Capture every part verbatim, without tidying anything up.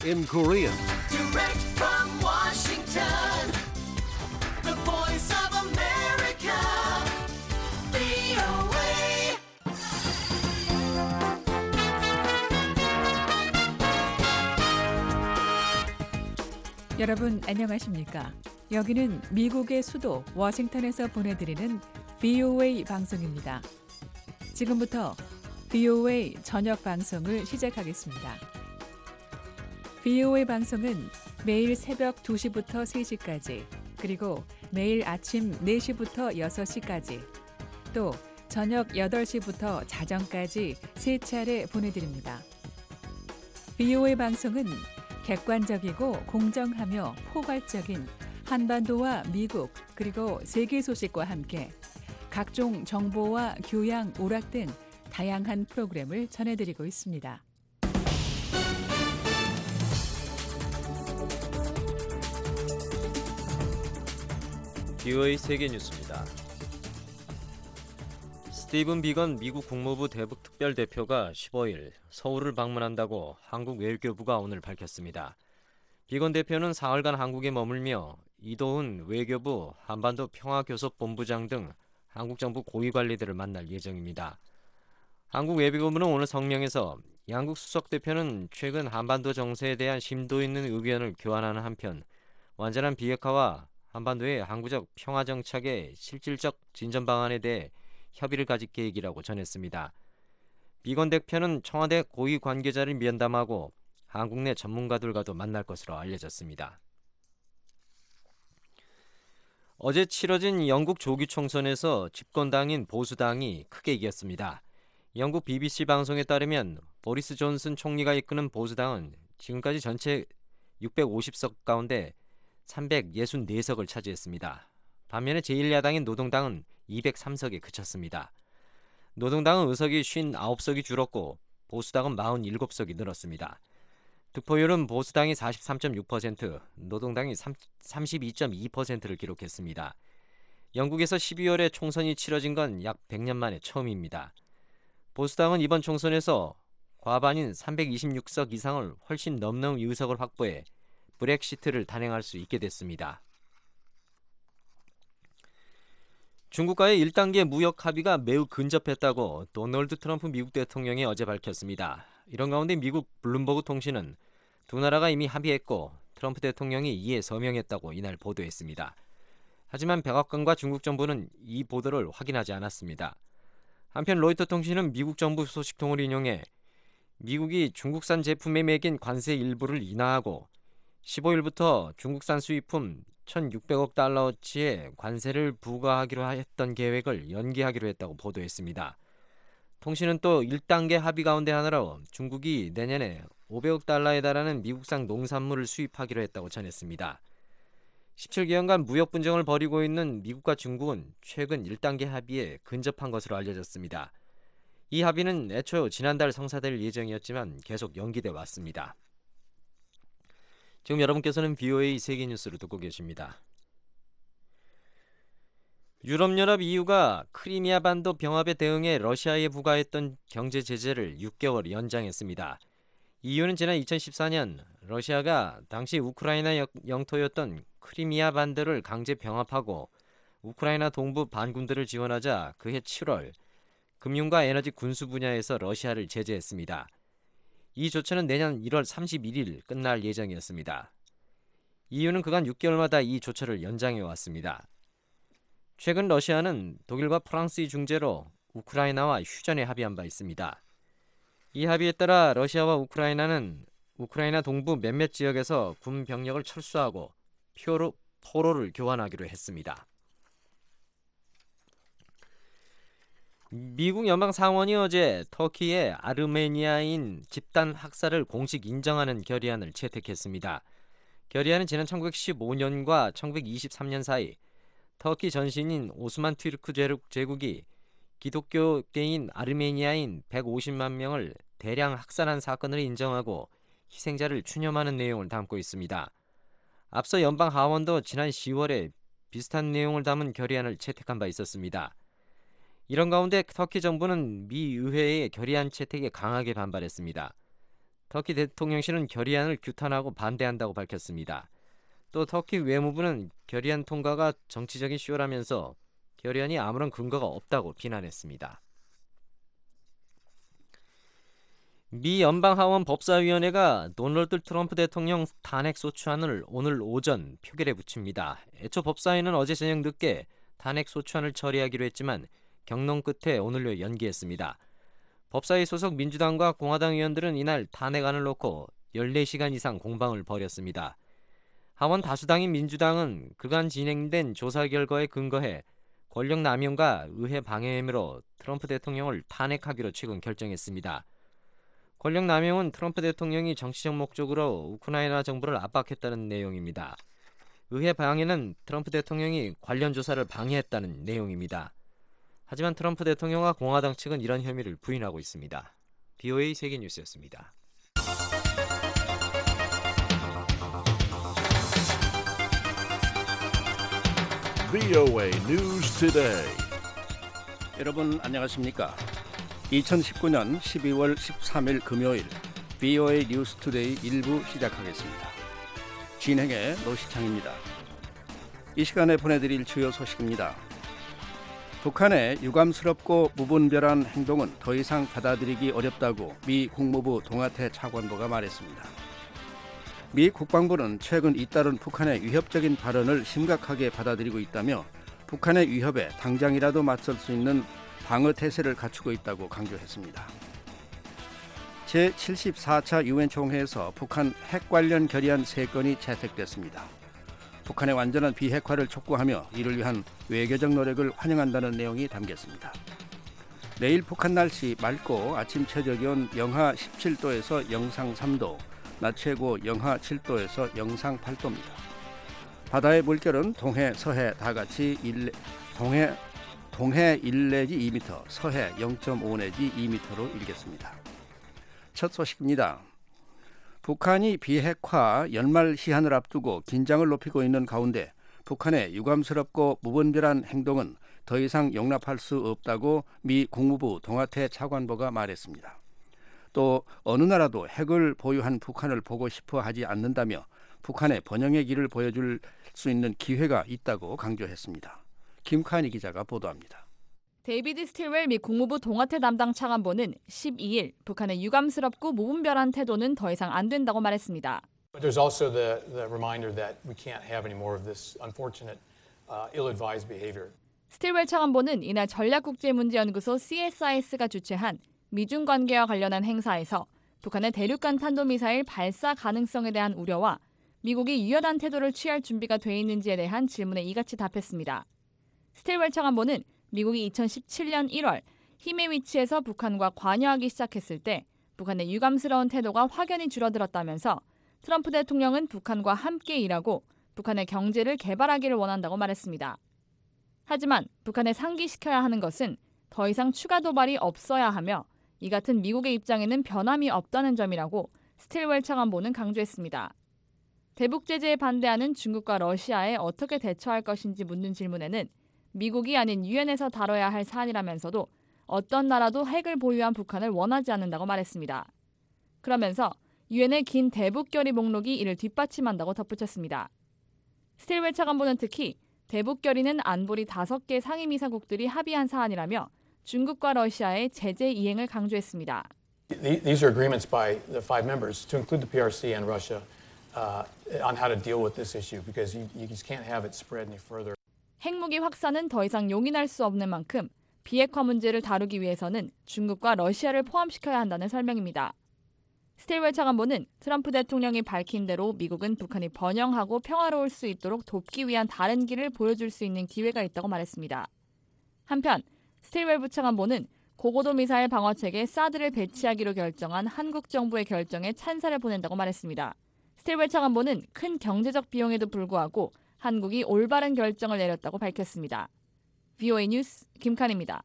in Korean. Direct from Washington, the voice of America, 브이오에이. 여러분 안녕하십니까? 여기는 미국의 수도 워싱턴에서 보내드리는 브이오에이 방송입니다. 지금부터 브이오에이 저녁 방송을 시작하겠습니다. 브이오에이 방송은 매일 새벽 두 시부터 세 시까지, 그리고 매일 아침 네 시부터 여섯 시까지, 또 저녁 여덟 시부터 자정까지 세 차례 보내드립니다. 브이오에이 방송은 객관적이고 공정하며 포괄적인 한반도와 미국 그리고 세계 소식과 함께 각종 정보와 교양, 오락 등 다양한 프로그램을 전해드리고 있습니다. 브이오에이 세계 뉴스입니다. 스티븐 비건 미국 국무부 대북 특별대표가 십오일 서울을 방문한다고 한국 외교부가 오늘 밝혔습니다. 비건 대표는 사흘간 한국에 머물며 이도훈 외교부 한반도 평화교섭본부장 등 한국 정부 고위 관리들을 만날 예정입니다. 한국 외교부는 오늘 성명에서 양국 수석 대표는 최근 한반도 정세에 대한 심도 있는 의견을 교환하는 한편 완전한 비핵화와 한반도의 항구적 평화 정착의 실질적 진전 방안에 대해 협의를 가질 계획이라고 전했습니다. 비건 대표는 청와대 고위 관계자를 면담하고 한국 내 전문가들과도 만날 것으로 알려졌습니다. 어제 치러진 영국 조기 총선에서 집권당인 보수당이 크게 이겼습니다. 영국 비비씨 방송에 따르면 보리스 존슨 총리가 이끄는 보수당은 지금까지 전체 육백오십 석 가운데 삼백육십사 석을 차지했습니다. 반면에 제일 야당인 노동당은 이백삼 석에 그쳤습니다. 노동당은 의석이 오십구 석이 줄었고 보수당은 사십칠 석이 늘었습니다. 득표율은 보수당이 사십삼 점 육 퍼센트, 노동당이 삼십이 점 이 퍼센트를 기록했습니다. 영국에서 십이월에 총선이 치러진 건 약 백 년 만에 처음입니다. 보수당은 이번 총선에서 과반인 삼백이십육 석 이상을 훨씬 넘는 의석을 확보해 브렉시트를 단행할 수 있게 됐습니다. 중국과의 일 단계 무역 합의가 매우 근접했다고 도널드 트럼프 미국 대통령이 어제 밝혔습니다. 이런 가운데 미국 블룸버그 통신은 두 나라가 이미 합의했고 트럼프 대통령이 이에 서명했다고 이날 보도했습니다. 하지만 백악관과 중국 정부는 이 보도를 확인하지 않았습니다. 한편 로이터 통신은 미국 정부 소식통을 인용해 미국이 중국산 제품에 매긴 관세 일부를 인하하고 십오일부터 중국산 수입품 천육백억 달러어치의 관세를 부과하기로 했던 계획을 연기하기로 했다고 보도했습니다. 통신은 또 일 단계 합의 가운데 하나로 중국이 내년에 오백억 달러에 달하는 미국산 농산물을 수입하기로 했다고 전했습니다. 십칠 개월간 무역 분쟁을 벌이고 있는 미국과 중국은 최근 일 단계 합의에 근접한 것으로 알려졌습니다. 이 합의는 애초 지난달 성사될 예정이었지만 계속 연기돼 왔습니다. 지금 여러분께서는 브이오에이 세계 뉴스를 듣고 계십니다. 유럽연합 이유가 크리미아 반도 병합에 대응해 러시아에 부과했던 경제 제재를 육 개월 연장했습니다. 이유는 지난 이천십사 년 러시아가 당시 우크라이나 영토였던 크리미아 반도를 강제 병합하고 우크라이나 동부 반군들을 지원하자 그해 칠월 금융과 에너지 군수 분야에서 러시아를 제재했습니다. 이 조처는 내년 일월 삼십일일 끝날 예정이었습니다. 이유는 그간 육 개월마다 이 조처를 연장해 왔습니다. 최근 러시아는 독일과 프랑스의 중재로 우크라이나와 휴전에 합의한 바 있습니다. 이 합의에 따라 러시아와 우크라이나는 우크라이나 동부 몇몇 지역에서 군 병력을 철수하고 포로, 포로를 교환하기로 했습니다. 미국 연방 상원이 어제 터키의 아르메니아인 집단 학살을 공식 인정하는 결의안을 채택했습니다. 결의안은 지난 천구백십오 년과 천구백이십삼 년 사이 터키 전신인 오스만 튀르크 제국이 기독교계인 아르메니아인 백오십만 명을 대량 학살한 사건을 인정하고 희생자를 추념하는 내용을 담고 있습니다. 앞서 연방 하원도 지난 시월에 비슷한 내용을 담은 결의안을 채택한 바 있었습니다. 이런 가운데 터키 정부는 미 의회의 결의안 채택에 강하게 반발했습니다. 터키 대통령실은 결의안을 규탄하고 반대한다고 밝혔습니다. 또 터키 외무부는 결의안 통과가 정치적인 쇼라면서 결의안이 아무런 근거가 없다고 비난했습니다. 미 연방하원 법사위원회가 도널드 트럼프 대통령 탄핵소추안을 오늘 오전 표결에 붙입니다. 애초 법사위는 어제 저녁 늦게 탄핵소추안을 처리하기로 했지만 경론 끝에 오늘로 연기했습니다. 법사위 소속 민주당과 공화당 의원들은 이날 탄핵안을 놓고 열네 시간 이상 공방을 벌였습니다. 하원 다수당인 민주당은 그간 진행된 조사 결과에 근거해 권력 남용과 의회 방해 혐의로 트럼프 대통령을 탄핵하기로 최근 결정했습니다. 권력 남용은 트럼프 대통령이 정치적 목적으로 우크라이나 정부를 압박했다는 내용입니다. 의회 방해는 트럼프 대통령이 관련 조사를 방해했다는 내용입니다. 하지만 트럼프 대통령과 공화당 측은 이런 혐의를 부인하고 있습니다. 비오에이 세계뉴스였습니다. 비오에이 News Today. 여러분 안녕하십니까? 이천십구년 십이월 십삼일 금요일 비오에이 뉴스 투데이 일부 시작하겠습니다. 진행의 노시창입니다. 이 시간에 보내드릴 주요 소식입니다. 북한의 유감스럽고 무분별한 행동은 더 이상 받아들이기 어렵다고 미 국무부 동아태 차관보가 말했습니다. 미 국방부는 최근 잇따른 북한의 위협적인 발언을 심각하게 받아들이고 있다며 북한의 위협에 당장이라도 맞설 수 있는 방어 태세를 갖추고 있다고 강조했습니다. 제칠십사차 유엔 총회에서 북한 핵 관련 결의안 세 건이 채택됐습니다. 북한의 완전한 비핵화를 촉구하며 이를 위한 외교적 노력을 환영한다는 내용이 담겼습니다. 내일 북한 날씨 맑고 아침 최저기온 영하 십칠도에서 영상 삼도, 낮 최고 영하 칠도에서 영상 팔도입니다. 바다의 물결은 동해, 서해 다같이 일, 동해, 동해 일 내지 이 미터, 서해 영 점 오 내지 이 미터로 일겠습니다. 첫 소식입니다. 북한이 비핵화 연말 시한을 앞두고 긴장을 높이고 있는 가운데 북한의 유감스럽고 무분별한 행동은 더 이상 용납할 수 없다고 미 국무부 동아태 차관보가 말했습니다. 또 어느 나라도 핵을 보유한 북한을 보고 싶어 하지 않는다며 북한의 번영의 길을 보여줄 수 있는 기회가 있다고 강조했습니다. 김카니 기자가 보도합니다. 데이비드 스틸웰 미 국무부 동아태 담당 차관보는 십이일 북한의 유감스럽고 무분별한 태도는 더 이상 안 된다고 말했습니다. But there's also the, the reminder that we can't have any more of this unfortunate, uh, ill-advised behavior. 스틸웰 차관보는 이날 전략국제문제연구소 씨에스아이에스가 주최한 미중 관계와 관련한 행사에서 북한의 대륙간 탄도미사일 발사 가능성에 대한 우려와 미국이 유연한 태도를 취할 준비가 돼 있는지에 대한 질문에 이같이 답했습니다. 스틸웰 차관보는 미국이 이천십칠년 일월 힘의 위치에서 북한과 관여하기 시작했을 때 북한의 유감스러운 태도가 확연히 줄어들었다면서 트럼프 대통령은 북한과 함께 일하고 북한의 경제를 개발하기를 원한다고 말했습니다. 하지만 북한에 상기시켜야 하는 것은 더 이상 추가 도발이 없어야 하며 이 같은 미국의 입장에는 변함이 없다는 점이라고 스틸웰 차관보는 강조했습니다. 대북 제재에 반대하는 중국과 러시아에 어떻게 대처할 것인지 묻는 질문에는 미국이 아닌 유엔에서 다뤄야 할 사안이라면서도 어떤 나라도 핵을 보유한 북한을 원하지 않는다고 말했습니다. 그러면서 유엔의 긴 대북 결의 목록이 이를 뒷받침한다고 덧붙였습니다. 스틸웰 차관보는 특히 대북 결의는 안보리 다섯 개 상임이사국들이 합의한 사안이라며 중국과 러시아의 제재 이행을 강조했습니다. These are agreements by the five members to include the 피알씨 and Russia uh, on how to deal with this issue because you, you just can't have it spread any further. 핵무기 확산은 더 이상 용인할 수 없는 만큼 비핵화 문제를 다루기 위해서는 중국과 러시아를 포함시켜야 한다는 설명입니다. 스틸웰 차관보는 트럼프 대통령이 밝힌 대로 미국은 북한이 번영하고 평화로울 수 있도록 돕기 위한 다른 길을 보여줄 수 있는 기회가 있다고 말했습니다. 한편 스틸웰 부차관보는 고고도 미사일 방어체계 사드를 배치하기로 결정한 한국 정부의 결정에 찬사를 보낸다고 말했습니다. 스틸웰 차관보는 큰 경제적 비용에도 불구하고 한국이 올바른 결정을 내렸다고 밝혔습니다. 비오에이 뉴스 김칸입니다.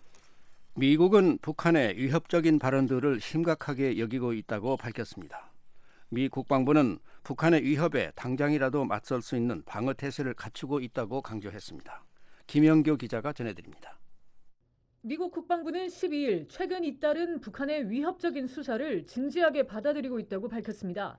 미국은 북한의 위협적인 발언들을 심각하게 여기고 있다고 밝혔습니다. 미 국방부는 북한의 위협에 당장이라도 맞설 수 있는 방어 태세를 갖추고 있다고 강조했습니다. 김영교 기자가 전해드립니다. 미국 국방부는 십이일 최근 잇따른 북한의 위협적인 수사를 진지하게 받아들이고 있다고 밝혔습니다.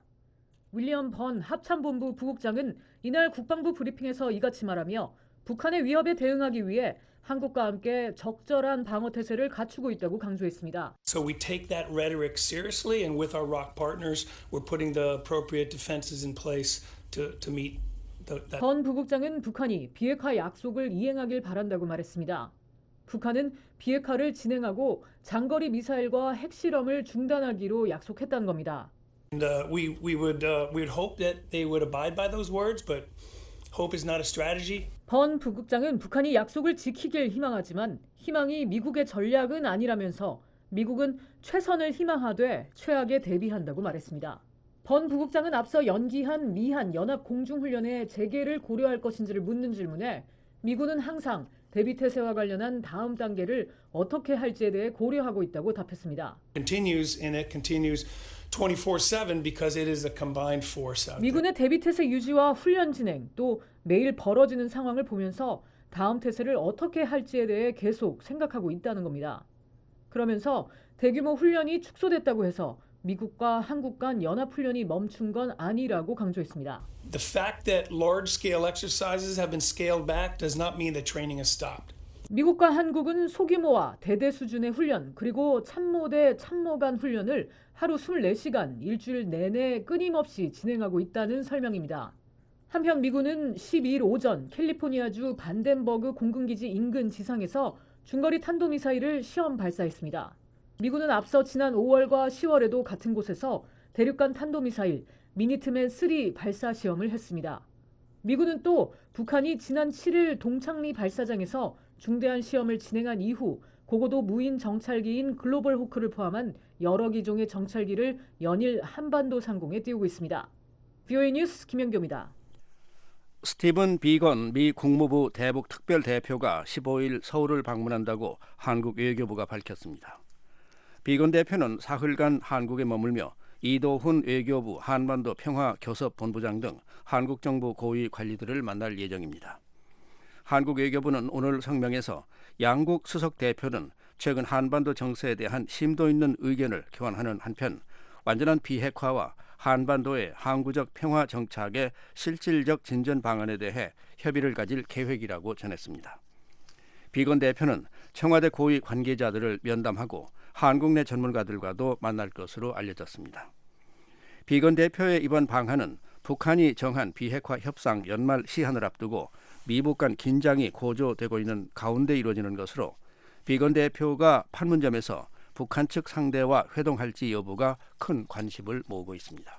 윌리엄 번 합참본부 부국장은 이날 국방부 브리핑에서 이같이 말하며 북한의 위협에 대응하기 위해 한국과 함께 적절한 방어 태세를 갖추고 있다고 강조했습니다. So we take that rhetoric seriously, and with our R O C partners, we're putting the appropriate defenses in place to to meet the, that. 번 부국장은 북한이 비핵화 약속을 이행하길 바란다고 말했습니다. 북한은 비핵화를 진행하고 장거리 미사일과 핵실험을 중단하기로 약속했다는 겁니다. And uh, we we would uh, we would hope that they would abide by those words, but hope is not a strategy. 번 부국장은 북한이 약속을 지키길 희망하지만 희망이 미국의 전략은 아니라면서 미국은 최선을 희망하되 최악에 대비한다고 말했습니다. 번 부국장은 앞서 연기한 미한 연합 공중훈련의 재개를 고려할 것인지를 묻는 질문에 미군은 항상 대비태세와 관련한 다음 단계를 어떻게 할지에 대해 고려하고 있다고 답했습니다. Continues and it continues twenty-four seven because it is a combined force out there. 미군의 대비태세 유지와 훈련 진행 또 매일 벌어지는 상황을 보면서 다음 태세를 어떻게 할지에 대해 계속 생각하고 있다는 겁니다. 그러면서 대규모 훈련이 축소됐다고 해서 미국과 한국 간 연합훈련이 멈춘 건 아니라고 강조했습니다. The fact that large-scale exercises have been scaled back does not mean that training has stopped. 미국과 한국은 소규모와 대대 수준의 훈련 그리고 참모대 참모 간 훈련을 하루 이십사 시간 일주일 내내 끊임없이 진행하고 있다는 설명입니다. 한편 미군은 십이일 오전 캘리포니아주 반덴버그 공군기지 인근 지상에서 중거리 탄도미사일을 시험 발사했습니다. 미군은 앞서 지난 오월과 시월에도 같은 곳에서 대륙간 탄도미사일 미니트맨 삼 발사 시험을 했습니다. 미군은 또 북한이 지난 칠일 동창리 발사장에서 중대한 시험을 진행한 이후 고고도 무인 정찰기인 글로벌 호크를 포함한 여러 기종의 정찰기를 연일 한반도 상공에 띄우고 있습니다. 브이오에이 뉴스 김연경입니다. 스티븐 비건 미 국무부 대북 특별 대표가 십오일 서울을 방문한다고 한국 외교부가 밝혔습니다. 비건 대표는 사흘간 한국에 머물며 이도훈 외교부 한반도 평화교섭본부장 등 한국 정부 고위 관리들을 만날 예정입니다. 한국 외교부는 오늘 성명에서 양국 수석 대표는 최근 한반도 정세에 대한 심도 있는 의견을 교환하는 한편 완전한 비핵화와 한반도의 항구적 평화 정착의 실질적 진전 방안에 대해 협의를 가질 계획이라고 전했습니다. 비건 대표는 청와대 고위 관계자들을 면담하고 한국 내 전문가들과도 만날 것으로 알려졌습니다. 비건 대표의 이번 방한은 북한이 정한 비핵화 협상 연말 시한을 앞두고 미북 간 긴장이 고조되고 있는 가운데 이루어지는 것으로 비건 대표가 판문점에서 북한 측 상대와 회동할지 여부가 큰 관심을 모으고 있습니다.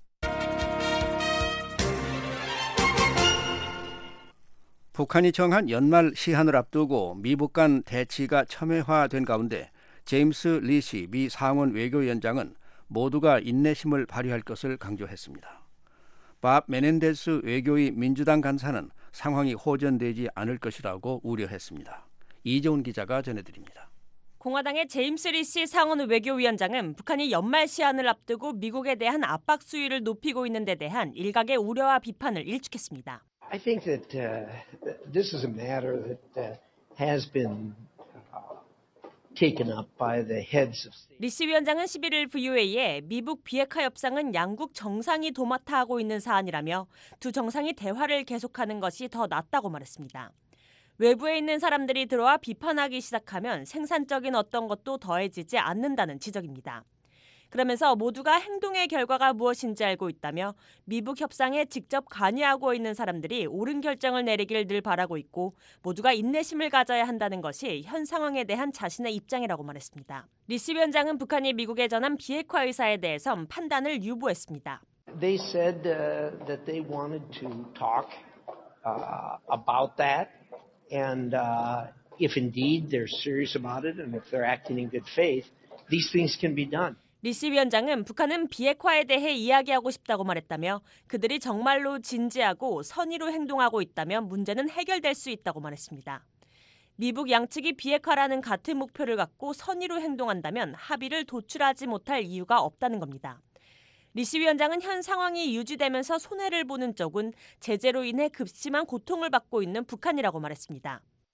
북한이 정한 연말 시한을 앞두고 미북 간 대치가 첨예화된 가운데 제임스 리시 미 상원 외교위원장은 모두가 인내심을 발휘할 것을 강조했습니다. 밥 메넨데스 외교위 민주당 간사는 상황이 호전되지 않을 것이라고 우려했습니다. 이재훈 기자가 전해드립니다. 공화당의 제임스 리시 상원 외교위원장은 북한이 연말 시한을 앞두고 미국에 대한 압박 수위를 높이고 있는 데 대한 일각의 우려와 비판을 일축했습니다. I think that uh, this is a matter that uh, has been uh, taken up by the heads of state. 리시 위원장은 십일일 브이오에이에 미북 비핵화 협상은 양국 정상이 도맡아 하고 있는 사안이라며 두 정상이 대화를 계속하는 것이 더 낫다고 말했습니다. 외부에 있는 사람들이 들어와 비판하기 시작하면 생산적인 어떤 것도 더해지지 않는다는 지적입니다. 그러면서 모두가 행동의 결과가 무엇인지 알고 있다며 미북 협상에 직접 관여하고 있는 사람들이 옳은 결정을 내리길 늘 바라고 있고 모두가 인내심을 가져야 한다는 것이 현 상황에 대한 자신의 입장이라고 말했습니다. 리시 위원장은 북한이 미국에 전한 비핵화 의사에 대해선 판단을 유보했습니다. They said uh, that they wanted to talk uh, about that. And uh, if indeed they're serious about it and if they're acting in good faith, these things can be done. 리시 위원장은 북한은 비핵화에 대해 이야기하고 싶다고 말했다며 그들이 정말로 진지하고 선의로 행동하고 있다면 문제는 해결될 수 있다고 말했습니다. 미북 양측이 비핵화라는 같은 목표를 갖고 선의로 행동한다면 합의를 도출하지 못할 이유가 없다는 겁니다. 리시 위원장은 현 상황이 유지되면서 손해를 보는 쪽은 제재로 인해 급심한 고통을 받고 있는 북한이라고 말했습니다.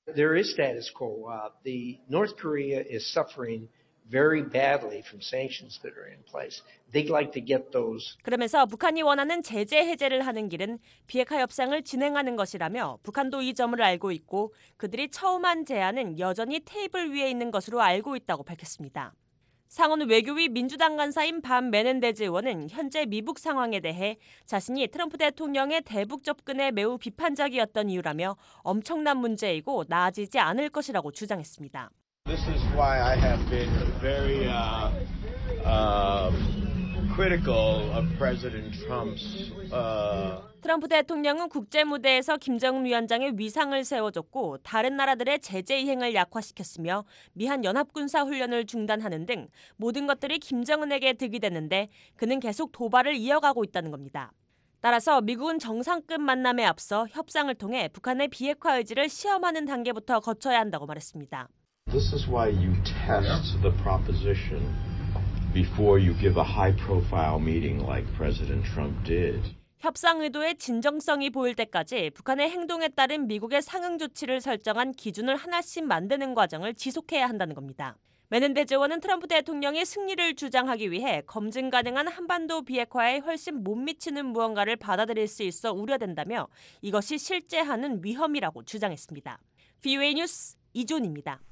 There is status quo. Uh, the North Korea is suffering very badly from sanctions that are in place. They'd like to get those. 그러면서 북한이 원하는 제재 해제를 하는 길은 비핵화 협상을 진행하는 것이라며 북한도 이 점을 알고 있고 그들이 처음 한 제안은 여전히 테이블 위에 있는 것으로 알고 있다고 밝혔습니다. 상원 외교위 민주당 간사인 반 메넨데즈 의원은 현재 미북 상황에 대해 자신이 트럼프 대통령의 대북 접근에 매우 비판적이었던 이유라며 엄청난 문제이고 나아지지 않을 것이라고 주장했습니다. This is why I have been very uh, uh, critical of President Trump's. Uh... 트럼프 대통령은 국제 무대에서 김정은 위원장의 위상을 세워줬고 다른 나라들의 제재 이행을 약화시켰으며 미한 연합군사 훈련을 중단하는 등 모든 것들이 김정은에게 득이 됐는데 그는 계속 도발을 이어가고 있다는 겁니다. 따라서 미국은 정상급 만남에 앞서 협상을 통해 북한의 비핵화 의지를 시험하는 단계부터 거쳐야 한다고 말했습니다. This is why you test the proposition before you give a high-profile meeting like President Trump did. 협상 의도의 진정성이 보일 때까지 북한의 행동에 따른 미국의 상응 조치를 설정한 기준을 하나씩 만드는 과정을 지속해야 한다는 겁니다. 메넨데즈 의원은 트럼프 대통령이 승리를 주장하기 위해 검증 가능한 한반도 비핵화에 훨씬 못 미치는 무언가를 받아들일 수 있어 우려된다며 이것이 실제하는 위험이라고 주장했습니다. 브이오에이 뉴스 이존입니다.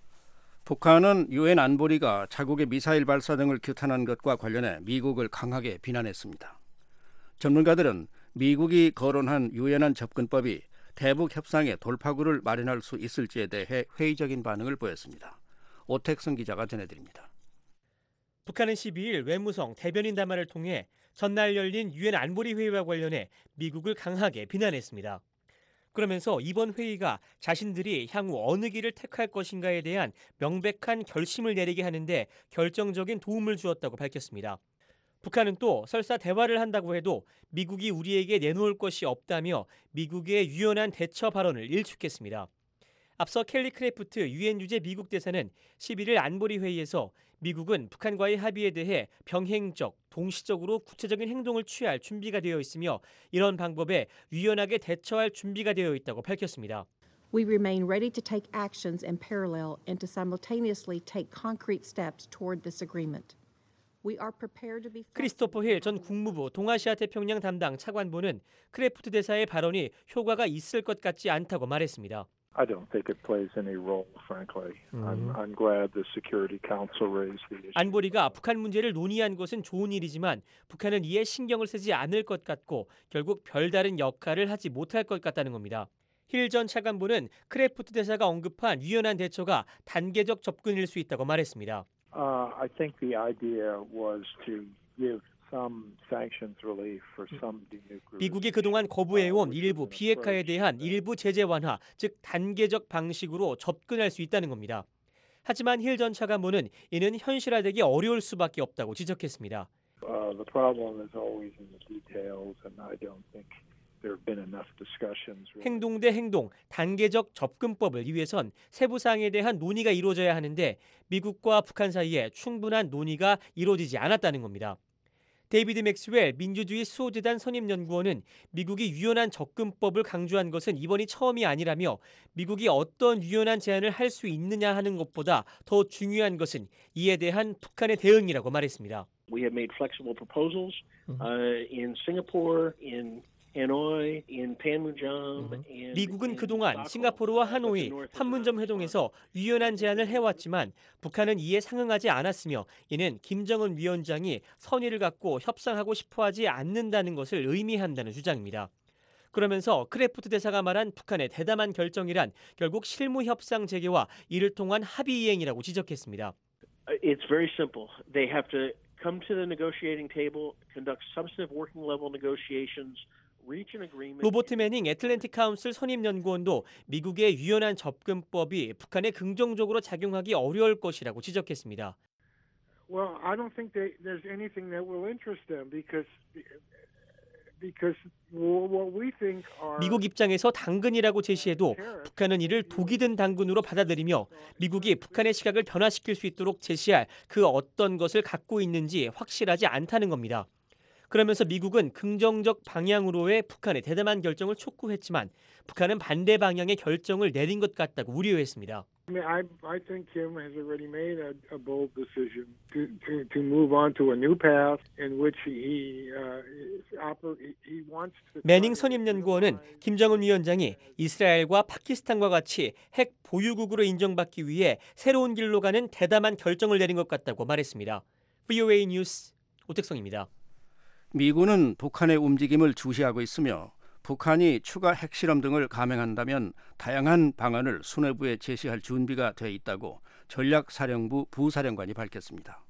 북한은 유엔 안보리가 자국의 미사일 발사 등을 규탄한 것과 관련해 미국을 강하게 비난했습니다. 전문가들은 미국이 거론한 유연한 접근법이 대북 협상의 돌파구를 마련할 수 있을지에 대해 회의적인 반응을 보였습니다. 오택승 기자가 전해드립니다. 북한은 십이일 외무성 대변인 담화를 통해 전날 열린 유엔 안보리 회의와 관련해 미국을 강하게 비난했습니다. 그러면서 이번 회의가 자신들이 향후 어느 길을 택할 것인가에 대한 명백한 결심을 내리게 하는데 결정적인 도움을 주었다고 밝혔습니다. 북한은 또 설사 대화를 한다고 해도 미국이 우리에게 내놓을 것이 없다며 미국의 유연한 대처 발언을 일축했습니다. 앞서 켈리 크래프트 유엔 주재 미국 대사는 십일일 안보리 회의에서 미국은 북한과의 합의에 대해 병행적, 동시적으로 구체적인 행동을 취할 준비가 되어 있으며 이런 방법에 유연하게 대처할 준비가 되어 있다고 밝혔습니다. We remain ready to take actions in parallel and to simultaneously take concrete steps toward this agreement. 크리스토퍼 힐 전 국무부 동아시아 태평양 담당 차관보는 크래프트 대사의 발언이 효과가 있을 것 같지 않다고 말했습니다. I don't think it plays any role, frankly. Mm-hmm. I'm, I'm glad the Security Council raised the issue. 안보리가 북한 문제를 논의한 것은 좋은 일이지만 북한은 이에 신경을 쓰지 않을 것 같고 결국 별다른 역할을 하지 못할 것 같다는 겁니다. 힐 전 차관보는 크래프트 대사가 언급한 유연한 대처가 단계적 접근일 수 있다고 말했습니다. Uh, I think the idea was to give some sanctions relief for some denuclearization. 미국이 그동안 거부해온 일부 비핵화에 대한 일부 제재 완화, 즉 단계적 방식으로 접근할 수 있다는 겁니다. 하지만 힐 전 차관보는 이는 현실화되기 어려울 수밖에 없다고 지적했습니다. Uh, the problem is always in the details, and I don't think there have been enough discussions. 행동 대 행동, 단계적 접근법을 위해선 세부 사항에 대한 논의가 이루어져야 하는데 미국과 북한 사이에 충분한 논의가 이루어지지 않았다는 겁니다. 데이비드 맥스웰 민주주의 수호재단 선임연구원은 미국이 유연한 접근법을 강조한 것은 이번이 처음이 아니라며 미국이 어떤 유연한 제안을 할 수 있느냐 하는 것보다 더 중요한 것은 이에 대한 북한의 대응이라고 말했습니다. We have made flexible proposals uh, in Singapore, in Hanoi, in Panmunjom, and 미국은 그동안 싱가포르와 하노이, 판문점 회동에서 유연한 제안을 해왔지만 북한은 이에 상응하지 않았으며 이는 김정은 위원장이 선의를 갖고 협상하고 싶어하지 않는다는 것을 의미한다는 주장입니다. 그러면서 크래프트 대사가 말한 북한의 대담한 결정이란 결국 실무 협상 재개와 이를 통한 합의 이행이라고 지적했습니다. It's very simple. They have to come to the negotiating table, conduct substantive working level negotiations. 로버트 매닝 애틀랜틱 카운슬 선임연구원도 미국의 유연한 접근법이 북한에 긍정적으로 작용하기 어려울 것이라고 지적했습니다. Well, I don't think they, there's anything that will interest them because because what we think are 미국 입장에서 당근이라고 제시해도 북한은 이를 독이 든 당근으로 받아들이며 미국이 북한의 시각을 변화시킬 수 있도록 제시할 그 어떤 것을 갖고 있는지 확실하지 않다는 겁니다. 그러면서 미국은 긍정적 방향으로의 북한의 대담한 결정을 촉구했지만 북한은 반대 방향의 결정을 내린 것 같다고 우려했습니다. I mean, I I think Kim has already made a, a bold decision to, to to move on to a new path in which he uh, oper- he wants to. 매닝 선임연구원은 김정은 위원장이 이스라엘과 파키스탄과 같이 핵 보유국으로 인정받기 위해 새로운 길로 가는 대담한 결정을 내린 것 같다고 말했습니다. 브이오에이 뉴스 오택성입니다. 미군은 북한의 움직임을 주시하고 있으며 북한이 추가 핵실험 등을 감행한다면 다양한 방안을 수뇌부에 제시할 준비가 돼 있다고 전략사령부 부사령관이 밝혔습니다.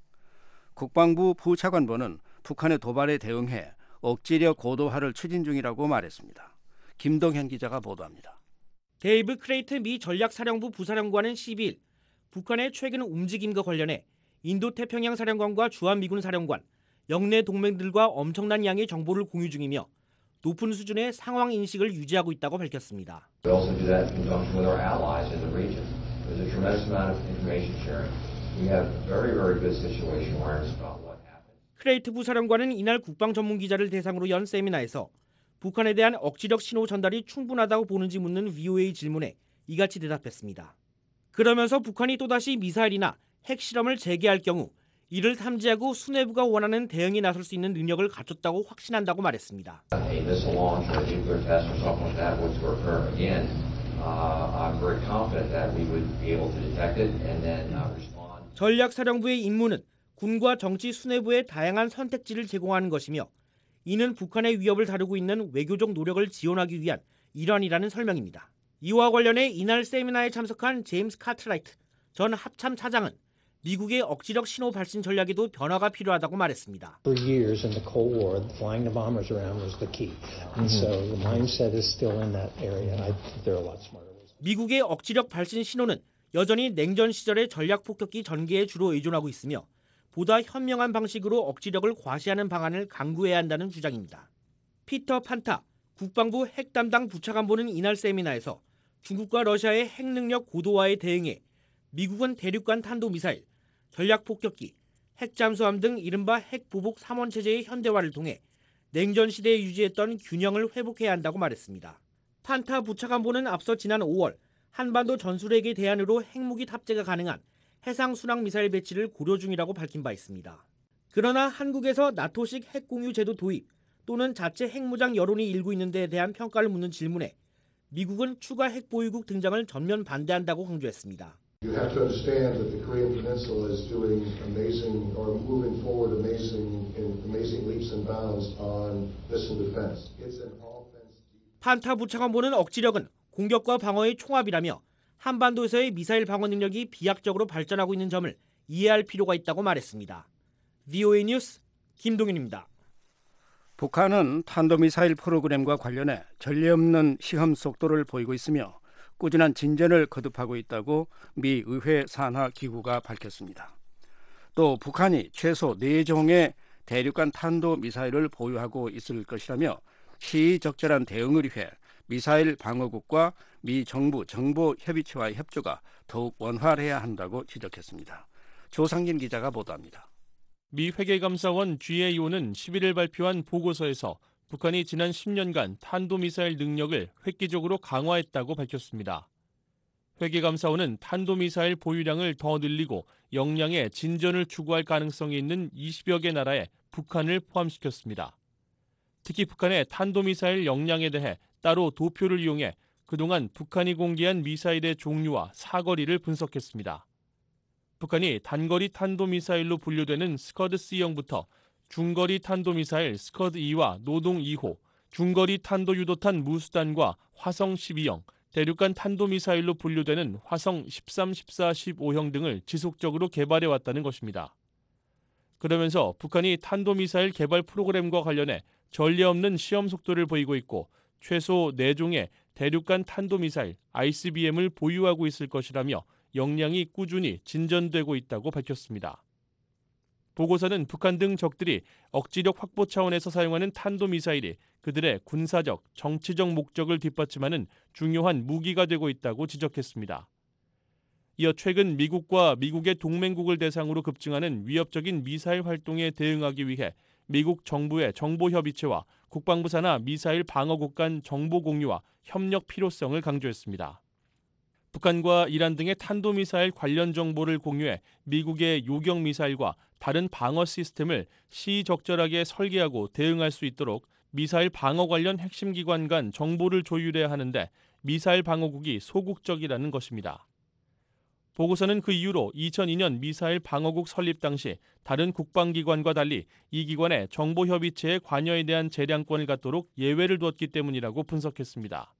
국방부 부차관보는 북한의 도발에 대응해 억지력 고도화를 추진 중이라고 말했습니다. 김동현 기자가 보도합니다. 데이브 크레이트 미 전략사령부 부사령관은 십이일 북한의 최근 움직임과 관련해 인도태평양 사령관과 주한미군 사령관, 영내 동맹들과 엄청난 양의 정보를 공유 중이며 높은 수준의 상황 인식을 유지하고 있다고 밝혔습니다. We also do that in conjunction with our allies in the region. There's a tremendous amount of information sharing. We have very, very good situation awareness about what happened. 크레이트 부사령관은 이날 국방 전문 기자를 대상으로 연 세미나에서 북한에 대한 억지력 신호 전달이 충분하다고 보는지 묻는 브이오에이 질문에 이같이 대답했습니다. 그러면서 북한이 또다시 미사일이나 핵실험을 재개할 경우 이를 탐지하고 수뇌부가 원하는 대응에 나설 수 있는 능력을 갖췄다고 확신한다고 말했습니다. A missile launch or a nuclear test or something like that was to occur again. Uh, I'm very confident that we would be able to detect it and then uh, respond. 전략사령부의 임무는 군과 정치 수뇌부의 다양한 선택지를 제공하는 것이며 이는 북한의 위협을 다루고 있는 외교적 노력을 지원하기 위한 일환이라는 설명입니다. 이와 관련해 이날 세미나에 참석한 제임스 카트라이트 전 합참 차장은 미국의 억지력 신호 발신 전략에도 변화가 필요하다고 말했습니다. For years in the Cold War, flying the bombers around was the key. And so the mindset is still in that area. And I think there are a lot smarter ways. 미국의 억지력 발신 신호는 여전히 냉전 시절의 전략 폭격기 전개에 주로 의존하고 있으며 보다 현명한 방식으로 억지력을 과시하는 방안을 강구해야 한다는 주장입니다. 피터 판타 국방부 핵 담당 부차관보는 이날 세미나에서 중국과 러시아의 핵 능력 고도화에 대응해 미국은 대륙간 탄도미사일, 전략폭격기, 핵잠수함 등 이른바 핵보복 삼원체제의 현대화를 통해 냉전 시대에 유지했던 균형을 회복해야 한다고 말했습니다. 판타 부차관보는 앞서 지난 오월 한반도 전술핵의 대안으로 핵무기 탑재가 가능한 해상순항 미사일 배치를 고려 중이라고 밝힌 바 있습니다. 그러나 한국에서 나토식 핵공유 제도 도입 또는 자체 핵무장 여론이 일고 있는 데에 대한 평가를 묻는 질문에 미국은 추가 핵보유국 등장을 전면 반대한다고 강조했습니다. You have to understand that the Korean Peninsula is doing amazing or moving forward amazing in amazing leaps and bounds on missile defense. It's an offense. 판타 부차관보는 억지력은 공격과 방어의 총합이라며 한반도에서의 미사일 방어 능력이 비약적으로 발전하고 있는 점을 이해할 필요가 있다고 말했습니다. 브이오에이 뉴스 김동윤입니다. 북한은 탄도미사일 프로그램과 관련해 전례 없는 시험 속도를 보이고 있으며 꾸준한 진전을 거듭하고 있다고 미 의회 산하 기구가 밝혔습니다. 또 북한이 최소 네 종의 대륙간 탄도미사일을 보유하고 있을 것이라며 시의적절한 대응을 위해 미사일 방어국과 미 정부 정보협의체와의 협조가 더욱 원활해야 한다고 지적했습니다. 조상진 기자가 보도합니다. 미 회계감사원 지에이오는 십일일 발표한 보고서에서 북한이 지난 십 년간 탄도미사일 능력을 획기적으로 강화했다고 밝혔습니다. 회계감사원은 탄도미사일 보유량을 더 늘리고 역량의 진전을 추구할 가능성이 있는 이십여 개 나라에 북한을 포함시켰습니다. 특히 북한의 탄도미사일 역량에 대해 따로 도표를 이용해 그동안 북한이 공개한 미사일의 종류와 사거리를 분석했습니다. 북한이 단거리 탄도미사일로 분류되는 스커드 씨형부터 중거리 탄도미사일 스커드 이와 노동 이 호, 중거리 탄도유도탄 무수단과 화성 십이형, 대륙간 탄도미사일로 분류되는 화성 십삼, 십사, 십오형 등을 지속적으로 개발해왔다는 것입니다. 그러면서 북한이 탄도미사일 개발 프로그램과 관련해 전례 없는 시험 속도를 보이고 있고 최소 네 종의 대륙간 탄도미사일 아이씨비엠을 보유하고 있을 것이라며 역량이 꾸준히 진전되고 있다고 밝혔습니다. 보고서는 북한 등 적들이 억지력 확보 차원에서 사용하는 탄도미사일이 그들의 군사적, 정치적 목적을 뒷받침하는 중요한 무기가 되고 있다고 지적했습니다. 이어 최근 미국과 미국의 동맹국을 대상으로 급증하는 위협적인 미사일 활동에 대응하기 위해 미국 정부의 정보협의체와 국방부 산하 미사일 방어국 간 정보 공유와 협력 필요성을 강조했습니다. 북한과 이란 등의 탄도미사일 관련 정보를 공유해 미국의 요격 미사일과 다른 방어 시스템을 시적절하게 설계하고 대응할 수 있도록 미사일 방어 관련 핵심 기관 간 정보를 조율해야 하는데 미사일 방어국이 소극적이라는 것입니다. 보고서는 그 이유로 이천이 년 미사일 방어국 설립 당시 다른 국방기관과 달리 이 기관의 정보협의체의 관여에 대한 재량권을 갖도록 예외를 두었기 때문이라고 분석했습니다.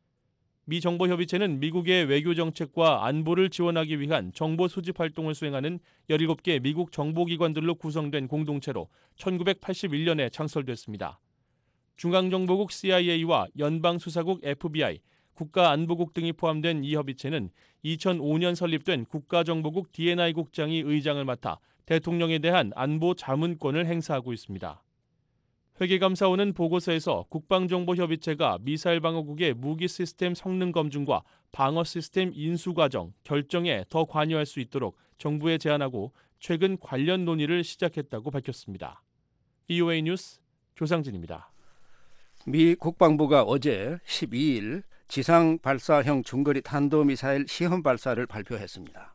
미 정보협의체는 미국의 외교정책과 안보를 지원하기 위한 정보 수집 활동을 수행하는 열일곱 개 미국 정보기관들로 구성된 공동체로 천구백팔십일 년에 창설됐습니다. 중앙정보국 씨아이에이와 연방수사국 에프비아이, 국가안보국 등이 포함된 이 협의체는 이천오 년 설립된 국가정보국 디엔아이 국장이 의장을 맡아 대통령에 대한 안보 자문권을 행사하고 있습니다. 회계감사원은 보고서에서 국방정보협의체가 미사일 방어국의 무기 시스템 성능 검증과 방어 시스템 인수 과정, 결정에 더 관여할 수 있도록 정부에 제안하고 최근 관련 논의를 시작했다고 밝혔습니다. 비오에이 뉴스 조상진입니다. 미 국방부가 어제 십이 일 지상 발사형 중거리 탄도미사일 시험 발사를 발표했습니다.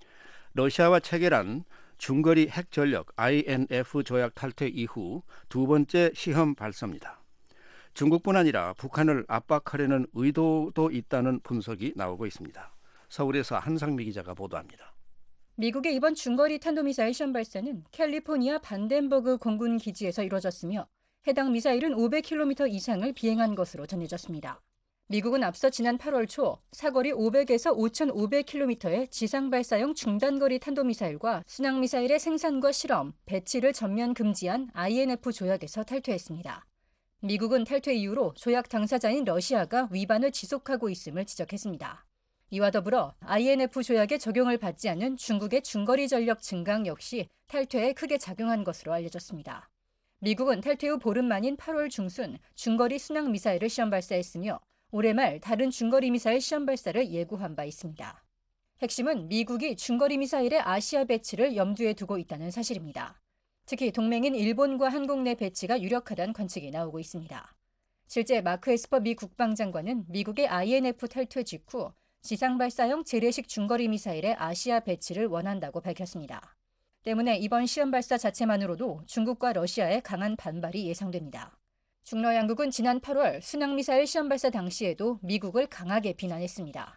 러시아와 체결한 중거리 핵전력 아이엔에프 조약 탈퇴 이후 두 번째 시험 발사입니다. 중국뿐 아니라 북한을 압박하려는 의도도 있다는 분석이 나오고 있습니다. 서울에서 한상미 기자가 보도합니다. 미국의 이번 중거리 탄도미사일 시험 발사는 캘리포니아 반덴버그 공군 기지에서 이뤄졌으며 해당 미사일은 오백 킬로미터 이상을 비행한 것으로 전해졌습니다. 미국은 앞서 지난 팔월 초 사거리 오백에서 오천오백 킬로미터의 지상 발사형 중단거리 탄도미사일과 순항미사일의 생산과 실험, 배치를 전면 금지한 아이엔에프 조약에서 탈퇴했습니다. 미국은 탈퇴 이후로 조약 당사자인 러시아가 위반을 지속하고 있음을 지적했습니다. 이와 더불어 아이엔에프 조약에 적용을 받지 않은 중국의 중거리 전력 증강 역시 탈퇴에 크게 작용한 것으로 알려졌습니다. 미국은 탈퇴 후 보름 만인 팔월 중순 중거리 순항미사일을 시험 발사했으며 올해 말 다른 중거리 미사일 시험 발사를 예고한 바 있습니다. 핵심은 미국이 중거리 미사일의 아시아 배치를 염두에 두고 있다는 사실입니다. 특히 동맹인 일본과 한국 내 배치가 유력하다는 관측이 나오고 있습니다. 실제 마크 에스퍼 미 국방장관은 미국의 아이엔에프 탈퇴 직후 지상 발사형 재래식 중거리 미사일의 아시아 배치를 원한다고 밝혔습니다. 때문에 이번 시험 발사 자체만으로도 중국과 러시아의 강한 반발이 예상됩니다. 중러 양국은 지난 팔월 순항미사일 시험 발사 당시에도 미국을 강하게 비난했습니다.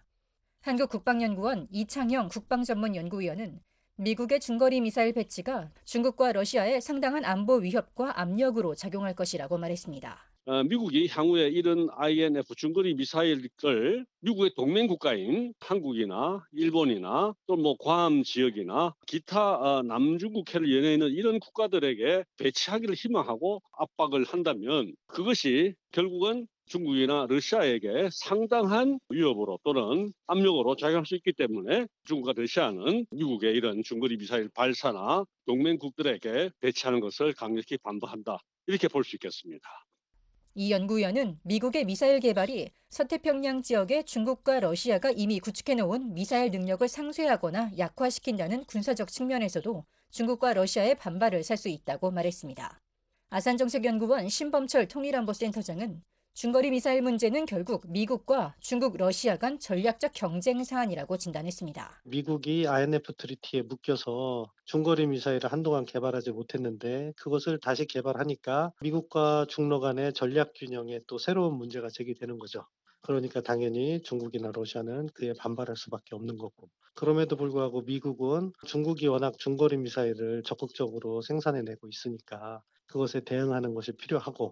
한국국방연구원 이창영 국방전문연구위원은 미국의 중거리 미사일 배치가 중국과 러시아에 상당한 안보 위협과 압력으로 작용할 것이라고 말했습니다. 어, 미국이 향후에 이런 아이엔에프 중거리 미사일을 미국의 동맹 국가인 한국이나 일본이나 또 뭐 괌 지역이나 기타 어, 남중국해를 연해 있는 이런 국가들에게 배치하기를 희망하고 압박을 한다면 그것이 결국은 중국이나 러시아에게 상당한 위협으로 또는 압력으로 작용할 수 있기 때문에 중국과 러시아는 미국의 이런 중거리 미사일 발사나 동맹국들에게 배치하는 것을 강력히 반대한다. 이렇게 볼 수 있겠습니다. 이 연구위원은 미국의 미사일 개발이 서태평양 지역에 중국과 러시아가 이미 구축해놓은 미사일 능력을 상쇄하거나 약화시킨다는 군사적 측면에서도 중국과 러시아의 반발을 살 수 있다고 말했습니다. 아산정책연구원 신범철 통일안보센터장은 중거리 미사일 문제는 결국 미국과 중국, 러시아 간 전략적 경쟁 사안이라고 진단했습니다. 미국이 아이엔에프 트리티에 묶여서 중거리 미사일을 한동안 개발하지 못했는데 그것을 다시 개발하니까 미국과 중러 간의 전략 균형에 또 새로운 문제가 제기되는 거죠. 그러니까 당연히 중국이나 러시아는 그에 반발할 수밖에 없는 거고. 그럼에도 불구하고 미국은 중국이 워낙 중거리 미사일을 적극적으로 생산해내고 있으니까 그것에 대응하는 것이 필요하고.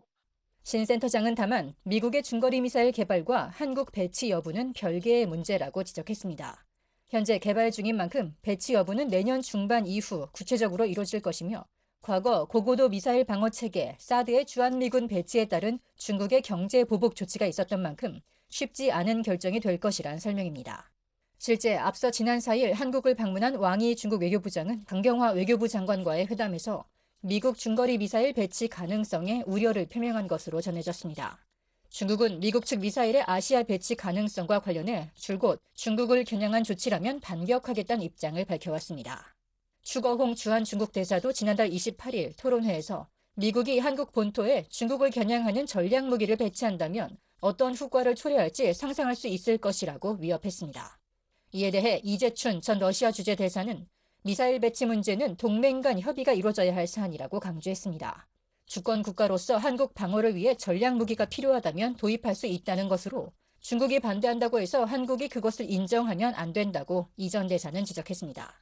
신 센터장은 다만 미국의 중거리 미사일 개발과 한국 배치 여부는 별개의 문제라고 지적했습니다. 현재 개발 중인 만큼 배치 여부는 내년 중반 이후 구체적으로 이루어질 것이며 과거 고고도 미사일 방어 체계 사드의 주한미군 배치에 따른 중국의 경제 보복 조치가 있었던 만큼 쉽지 않은 결정이 될 것이란 설명입니다. 실제 앞서 지난 사 일 한국을 방문한 왕이 중국 외교부장은 강경화 외교부 장관과의 회담에서 미국 중거리 미사일 배치 가능성에 우려를 표명한 것으로 전해졌습니다. 중국은 미국 측 미사일의 아시아 배치 가능성과 관련해 줄곧 중국을 겨냥한 조치라면 반격하겠다는 입장을 밝혀왔습니다. 추거홍 주한 중국 대사도 지난달 이십팔 일 토론회에서 미국이 한국 본토에 중국을 겨냥하는 전략 무기를 배치한다면 어떤 후과를 초래할지 상상할 수 있을 것이라고 위협했습니다. 이에 대해 이재춘 전 러시아 주재 대사는 미사일 배치 문제는 동맹 간 협의가 이루어져야 할 사안이라고 강조했습니다. 주권 국가로서 한국 방어를 위해 전략 무기가 필요하다면 도입할 수 있다는 것으로 중국이 반대한다고 해서 한국이 그것을 인정하면 안 된다고 이 전 대사는 지적했습니다.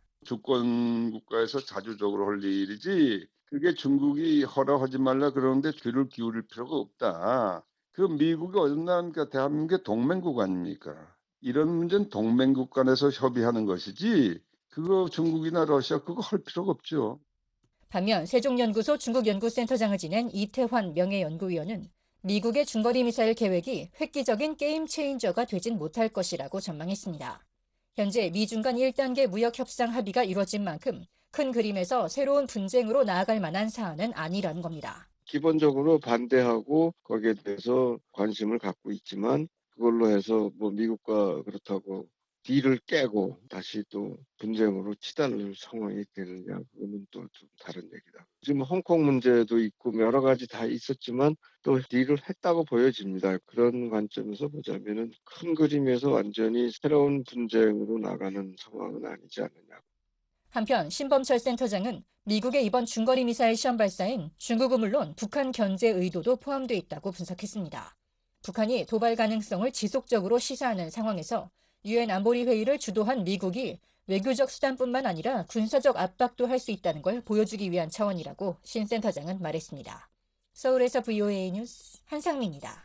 주권 국가에서 자주적으로 할 일이지 그게 중국이 허락하지 말라 그러는데 귀를 기울일 필요가 없다. 그 미국이 어긋나니까 대한민국의 동맹국 아닙니까? 이런 문제는 동맹국 간에서 협의하는 것이지 그거 중국이나 러시아 그거 할 필요가 없죠. 반면 세종연구소 중국연구센터장을 지낸 이태환 명예연구위원은 미국의 중거리 미사일 계획이 획기적인 게임 체인저가 되진 못할 것이라고 전망했습니다. 현재 미중 간 일 단계 무역 협상 합의가 이뤄진 만큼 큰 그림에서 새로운 분쟁으로 나아갈 만한 사안은 아니라는 겁니다. 기본적으로 반대하고 거기에 대해서 관심을 갖고 있지만 그걸로 해서 뭐 미국과 그렇다고 딜을 깨고 다시 또 분쟁으로 치달을 상황이 되느냐 그거는 또 좀 다른 얘기다. 지금 홍콩 문제도 있고 여러 가지 다 있었지만 또 딜을 했다고 보여집니다. 그런 관점에서 보자면은 큰 그림에서 완전히 새로운 분쟁으로 나가는 상황은 아니지 않느냐. 한편 신범철 센터장은 미국의 이번 중거리 미사일 시험 발사엔 중국은 물론 북한 견제 의도도 포함돼 있다고 분석했습니다. 북한이 도발 가능성을 지속적으로 시사하는 상황에서 유엔 안보리 회의를 주도한 미국이 외교적 수단뿐만 아니라 군사적 압박도 할 수 있다는 걸 보여주기 위한 차원이라고 신 센터장은 말했습니다. 서울에서 브이오에이 뉴스 한상미입니다.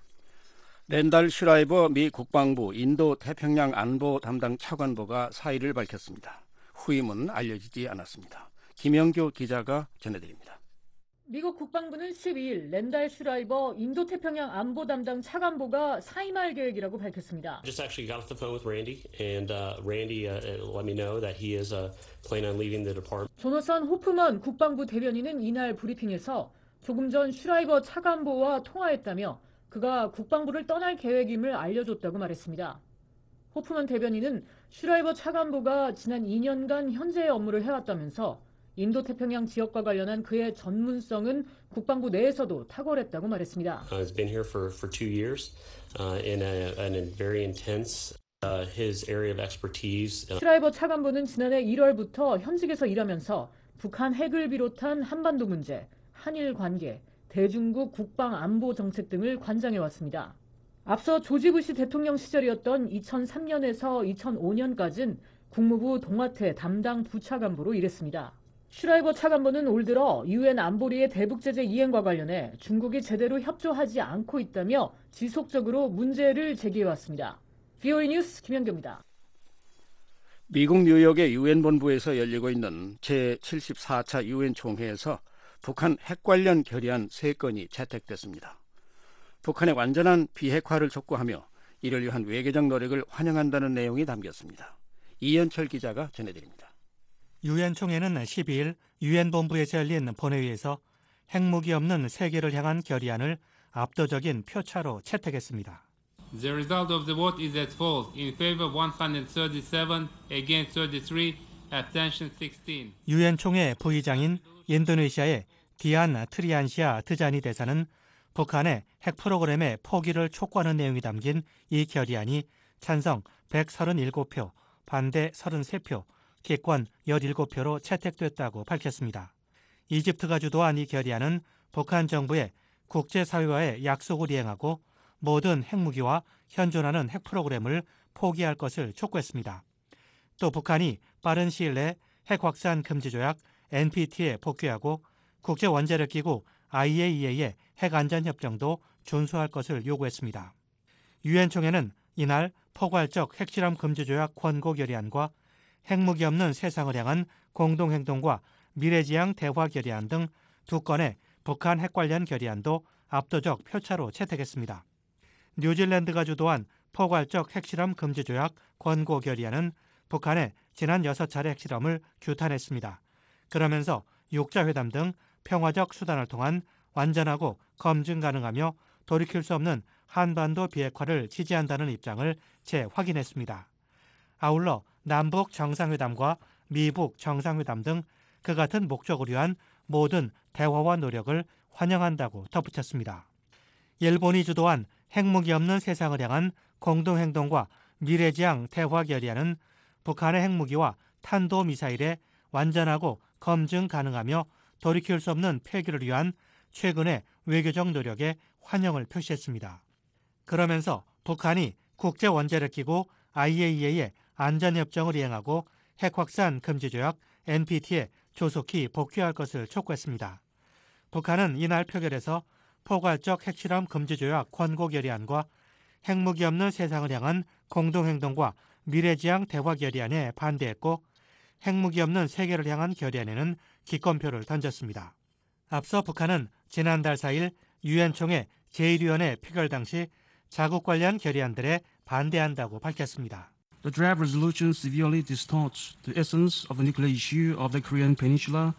랜달 슈라이버 미 국방부 인도 태평양 안보 담당 차관보가 사의를 밝혔습니다. 후임은 알려지지 않았습니다. 김영교 기자가 전해드립니다. 미국 국방부는 십이 일 랜달 슈라이버 인도태평양 안보 담당 차관보가 사임할 계획이라고 밝혔습니다. Just actually got off the phone with Randy, and uh, Randy uh, let me know that he is uh, planning on leaving the department. 조너선 호프먼 국방부 대변인은 이날 브리핑에서 조금 전 슈라이버 차관보와 통화했다며 그가 국방부를 떠날 계획임을 알려줬다고 말했습니다. 호프먼 대변인은 슈라이버 차관보가 지난 이 년간 현재의 업무를 해왔다면서 인도태평양 지역과 관련한 그의 전문성은 국방부 내에서도 탁월했다고 말했습니다. Uh, he's been here for for two years, uh, in a, in a very intense uh, his area of expertise. 슈라이버 차관보는 지난해 일월부터 현직에서 일하면서 북한 핵을 비롯한 한반도 문제, 한일 관계, 대중국 국방 안보 정책 등을 관장해 왔습니다. 앞서 조지 부시 대통령 시절이었던 이천삼 년에서 이천오 년까지는 국무부 동아태 담당 부차관보로 일했습니다. 슈라이버 차관보는 올 들어 유엔 안보리의 대북 제재 이행과 관련해 중국이 제대로 협조하지 않고 있다며 지속적으로 문제를 제기해왔습니다. 브이오에이 뉴스 김현교입니다. 미국 뉴욕의 유엔 본부에서 열리고 있는 제칠십사 차 유엔 총회에서 북한 핵 관련 결의안 세 건이 채택됐습니다. 북한의 완전한 비핵화를 촉구하며 이를 위한 외교적 노력을 환영한다는 내용이 담겼습니다. 이현철 기자가 전해드립니다. 유엔 총회는 십이 일 유엔 본부에서 열린 본회의에서 핵무기 없는 세계를 향한 결의안을 압도적인 표차로 채택했습니다. The result of the vote is as follows. In favor one hundred thirty-seven, against thirty-three, abstention sixteen. 유엔 총회 부의장인 인도네시아의 디안 트리안시아 트자니 대사는 북한의 핵 프로그램의 포기를 촉구하는 내용이 담긴 이 결의안이 찬성 백삼십칠 표, 반대 삼십삼 표, 기권 십칠 표로 채택됐다고 밝혔습니다. 이집트가 주도한 이 결의안은 북한 정부의 국제사회와의 약속을 이행하고 모든 핵무기와 현존하는 핵 프로그램을 포기할 것을 촉구했습니다. 또 북한이 빠른 시일 내 핵 확산 금지 조약 엔피티에 복귀하고 국제원자력기구 아이에이이에이의 핵안전협정도 준수할 것을 요구했습니다. 유엔 총회는 이날 포괄적 핵실험 금지 조약 권고 결의안과 핵무기 없는 세상을 향한 공동행동과 미래지향 대화 결의안 등 두 건의 북한 핵 관련 결의안도 압도적 표차로 채택했습니다. 뉴질랜드가 주도한 포괄적 핵실험 금지 조약 권고 결의안은 북한의 지난 여섯 차례 핵실험을 규탄했습니다. 그러면서 육자회담 등 평화적 수단을 통한 완전하고 검증 가능하며 돌이킬 수 없는 한반도 비핵화를 지지한다는 입장을 재확인했습니다. 아울러 남북 정상회담과 미북 정상회담 등 그 같은 목적을 위한 모든 대화와 노력을 환영한다고 덧붙였습니다. 일본이 주도한 핵무기 없는 세상을 향한 공동행동과 미래지향 대화 결의안은 북한의 핵무기와 탄도미사일의 완전하고 검증 가능하며 돌이킬 수 없는 폐기를 위한 최근의 외교적 노력에 환영을 표시했습니다. 그러면서 북한이 국제원자력기구 아이에이이에이의 안전협정을 이행하고 핵확산 금지조약 엔피티에 조속히 복귀할 것을 촉구했습니다. 북한은 이날 표결에서 포괄적 핵실험 금지조약 권고 결의안과 핵무기 없는 세상을 향한 공동행동과 미래지향 대화 결의안에 반대했고 핵무기 없는 세계를 향한 결의안에는 기권표를 던졌습니다. 앞서 북한은 지난달 사일 유엔 총회 제일 위원회 표결 당시 자국 관련 결의안들에 반대한다고 밝혔습니다. The draft resolution severely distorts the essence of the nuclear issue of the Korean Peninsula.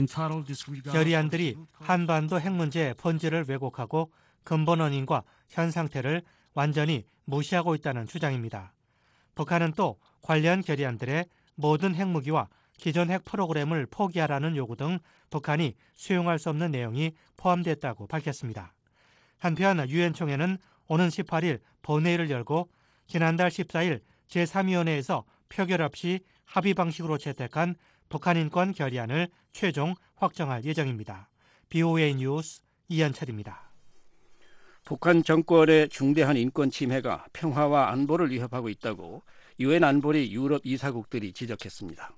결의안들이 한반도 핵 문제의 본질을 왜곡하고 근본 원인과 현 상태를 완전히 무시하고 있다는 주장입니다. 북한은 또 관련 결의안들의 모든 핵무기와 기존 핵 프로그램을 포기하라는 요구 등 북한이 수용할 수 없는 내용이 포함됐다고 밝혔습니다. 한편 유엔 총회는 오는 십팔일 본회의를 열고 지난달 십사일 제삼 위원회에서 표결 없이 합의 방식으로 채택한 북한 인권 결의안을 최종 확정할 예정입니다. 비오에이 뉴스 이현철입니다. 북한 정권의 중대한 인권 침해가 평화와 안보를 위협하고 있다고 유엔 안보리 유럽 이사국들이 지적했습니다.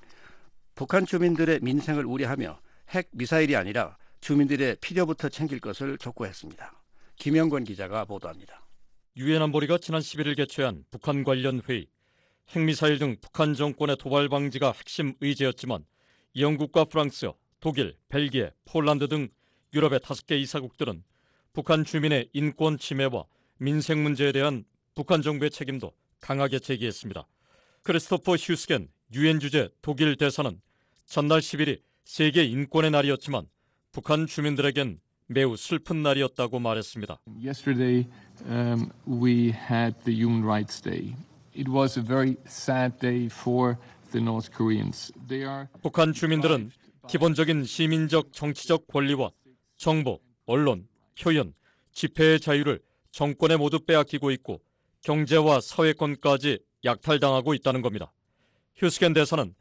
북한 주민들의 민생을 우려하며 핵 미사일이 아니라 주민들의 필요부터 챙길 것을 촉구했습니다. 김영권 기자가 보도합니다. 유엔 안보리가 지난 십일일 개최한 북한 관련 회의. 핵미사일 등 북한 정권의 도발 방지가 핵심 의제였지만 영국과 프랑스, 독일, 벨기에, 폴란드 등 유럽의 다섯 개 이사국들은 북한 주민의 인권 침해와 민생 문제에 대한 북한 정부의 책임도 강하게 제기했습니다. 크리스토퍼 휴스겐 유엔 주재 독일 대사는 전날 십일이 세계 인권의 날이었지만 북한 주민들에겐 매우 슬픈 날이었다고 말했습니다. Yesterday, um, we had the Human Rights Day. It was a very sad day for the North Koreans. They are 북한 주민들은 기본적인 시민적 정치적 권리와 정보, 언론, 표현, 집회의 자유를 정권에 모두 빼앗기고 있고 경제와 사회권까지 약탈당하고 있다는 겁니다. 휴스겐 대사는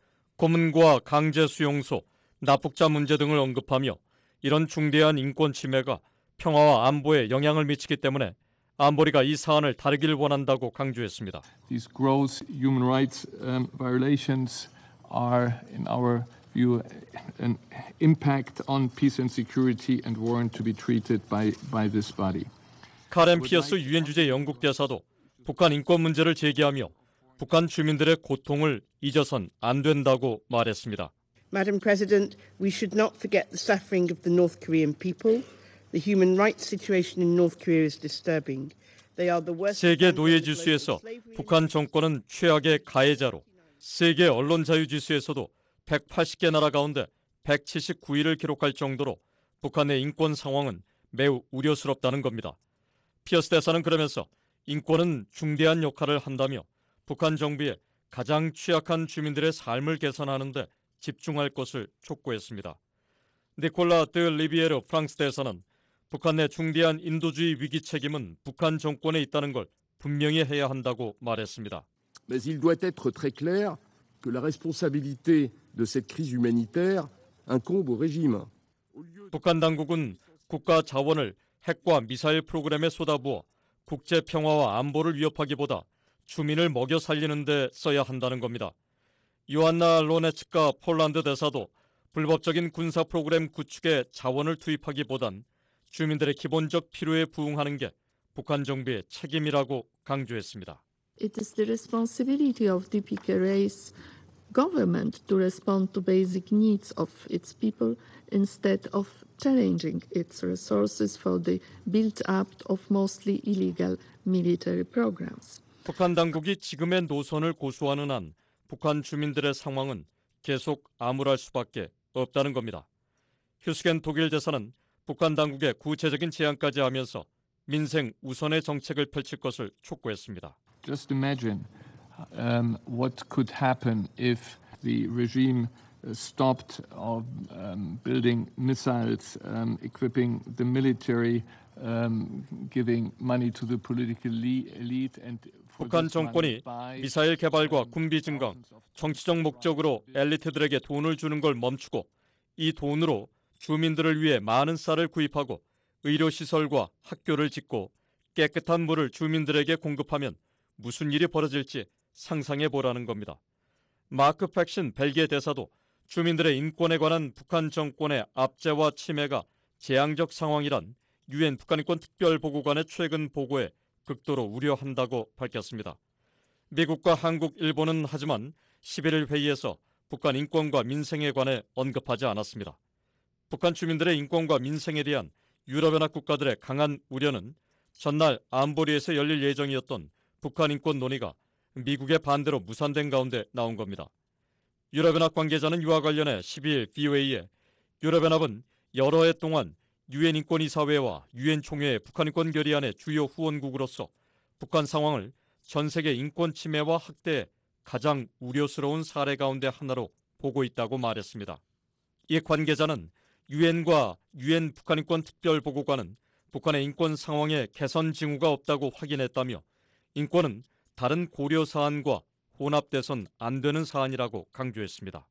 고문과 강제 수용소, 납북자 문제 등을 언급하며 이런 중대한 인권 침해가 평화와 안보에 영향을 미치기 때문에 안보리가 이 사안을 다루길 원한다고 강조했습니다. These gross human rights um, violations are, in our view, an impact on peace and security and warrant to be treated by by this body. 카렌 피어스 유엔 주재 영국 대사도 북한 인권 문제를 제기하며 북한 주민들의 고통을 잊어선 안 된다고 말했습니다. Madam President, we should not forget the suffering of the North Korean people. The human rights situation in North Korea is disturbing. They are the worst. 세계 노예 지수에서 북한 정권은 최악의 가해자로, 세계 언론 자유 지수에서도 백팔십 개 나라 가운데 백칠십구 위를 기록할 정도로 북한의 인권 상황은 매우 우려스럽다는 겁니다. 피어스 대사는 그러면서 인권은 중대한 역할을 한다며 북한 정부의 가장 취약한 주민들의 삶을 개선하는 데 집중할 것을 촉구했습니다. 니콜라 드 리비에르 프랑스 대사는 북한 내 중대한 인도주의 위기 책임은 북한 정권에 있다는 걸 분명히 해야 한다고 말했습니다. Mais il doit être très clair que la responsabilité de cette crise humanitaire incombe au régime. 북한 당국은 국가 자원을 핵과 미사일 프로그램에 쏟아부어 국제 평화와 안보를 위협하기보다 주민을 먹여 살리는 데 써야 한다는 겁니다. 요한나 로네츠카 폴란드 대사도 불법적인 군사 프로그램 구축에 자원을 투입하기보단 주민들의 기본적 필요에 부응하는 게 북한 정부의 책임이라고 강조했습니다. It is the responsibility of the 디피케이's government to respond to basic needs of its people instead of challenging its resources for the build-up of mostly illegal military programs. 북한 당국이 지금의 노선을 고수하는 한 북한 주민들의 상황은 계속 암울할 수밖에 없다는 겁니다. 휴스겐 독일 대사는 북한 당국의 구체적인 제안까지 하면서 민생 우선의 정책을 펼칠 것을 촉구했습니다. Just imagine um, what could happen if the regime stopped of um, building missiles, um, equipping the military, um, giving money to the political elite and 북한 정권이 미사일 개발과 군비 증강, 정치적 목적으로 엘리트들에게 돈을 주는 걸 멈추고 이 돈으로 주민들을 위해 많은 쌀을 구입하고 의료시설과 학교를 짓고 깨끗한 물을 주민들에게 공급하면 무슨 일이 벌어질지 상상해 보라는 겁니다. 마크 팩신 벨기에 대사도 주민들의 인권에 관한 북한 정권의 압제와 침해가 재앙적 상황이란 유엔 북한인권 특별보고관의 최근 보고에 극도로 우려한다고 밝혔습니다. 미국과 한국, 일본은 하지만 십일일 회의에서 북한 인권과 민생에 관해 언급하지 않았습니다. 북한 주민들의 인권과 민생에 대한 유럽연합 국가들의 강한 우려는 전날 안보리에서 열릴 예정이었던 북한 인권 논의가 미국의 반대로 무산된 가운데 나온 겁니다. 유럽연합 관계자는 이와 관련해 십이일 브이오에이에 유럽연합은 여러 해 동안 유엔 인권이사회와 유엔 총회의 북한 인권 결의안의 주요 후원국으로서 북한 상황을 전 세계 인권 침해와 학대의 가장 우려스러운 사례 가운데 하나로 보고 있다고 말했습니다. 이 관계자는 유엔과 유엔 북한 인권 특별보고관은 북한의 인권 상황에 개선 징후가 없다고 확인했다며 인권은 다른 고려 사안과 혼합돼선 안 되는 사안이라고 강조했습니다.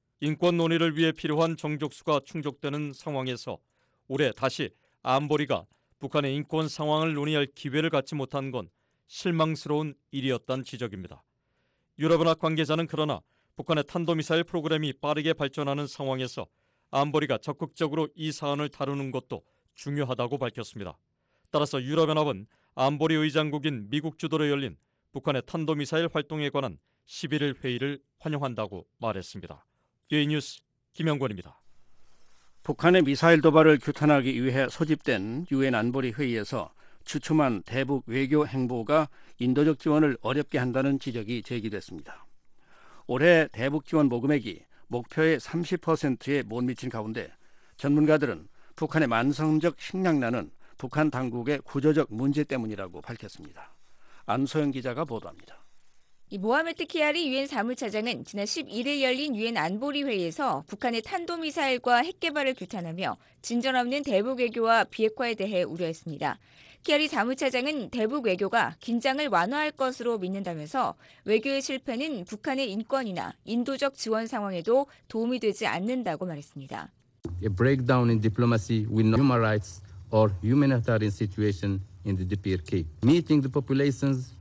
인권 논의를 위해 필요한 정족수가 충족되는 상황에서 올해 다시 안보리가 북한의 인권 상황을 논의할 기회를 갖지 못한 건 실망스러운 일이었다는 지적입니다. 유럽연합 관계자는 그러나 북한의 탄도미사일 프로그램이 빠르게 발전하는 상황에서 안보리가 적극적으로 이 사안을 다루는 것도 중요하다고 밝혔습니다. 따라서 유럽연합은 안보리 의장국인 미국 주도로 열린 북한의 탄도미사일 활동에 관한 십일일 회의를 환영한다고 말했습니다. 브이오에이 뉴스 김영권입니다. 북한의 미사일 도발을 규탄하기 위해 소집된 유엔 안보리 회의에서 주춤한 대북 외교 행보가 인도적 지원을 어렵게 한다는 지적이 제기됐습니다. 올해 대북 지원 모금액이 목표의 삼십 퍼센트에 못 미친 가운데 전문가들은 북한의 만성적 식량난은 북한 당국의 구조적 문제 때문이라고 밝혔습니다. 안소영 기자가 보도합니다. 이 모하메트 키아리 유엔 사무차장은 지난 십일일 열린 유엔 안보리 회의에서 북한의 탄도미사일과 핵개발을 규탄하며 진전 없는 대북 외교와 비핵화에 대해 우려했습니다. 키아리 사무차장은 대북 외교가 긴장을 완화할 것으로 믿는다면서 외교의 실패는 북한의 인권이나 인도적 지원 상황에도 도움이 되지 않는다고 말했습니다. A breakdown in diplomacy with no human rights or humanitarian situation in the D P R K. Meeting the population's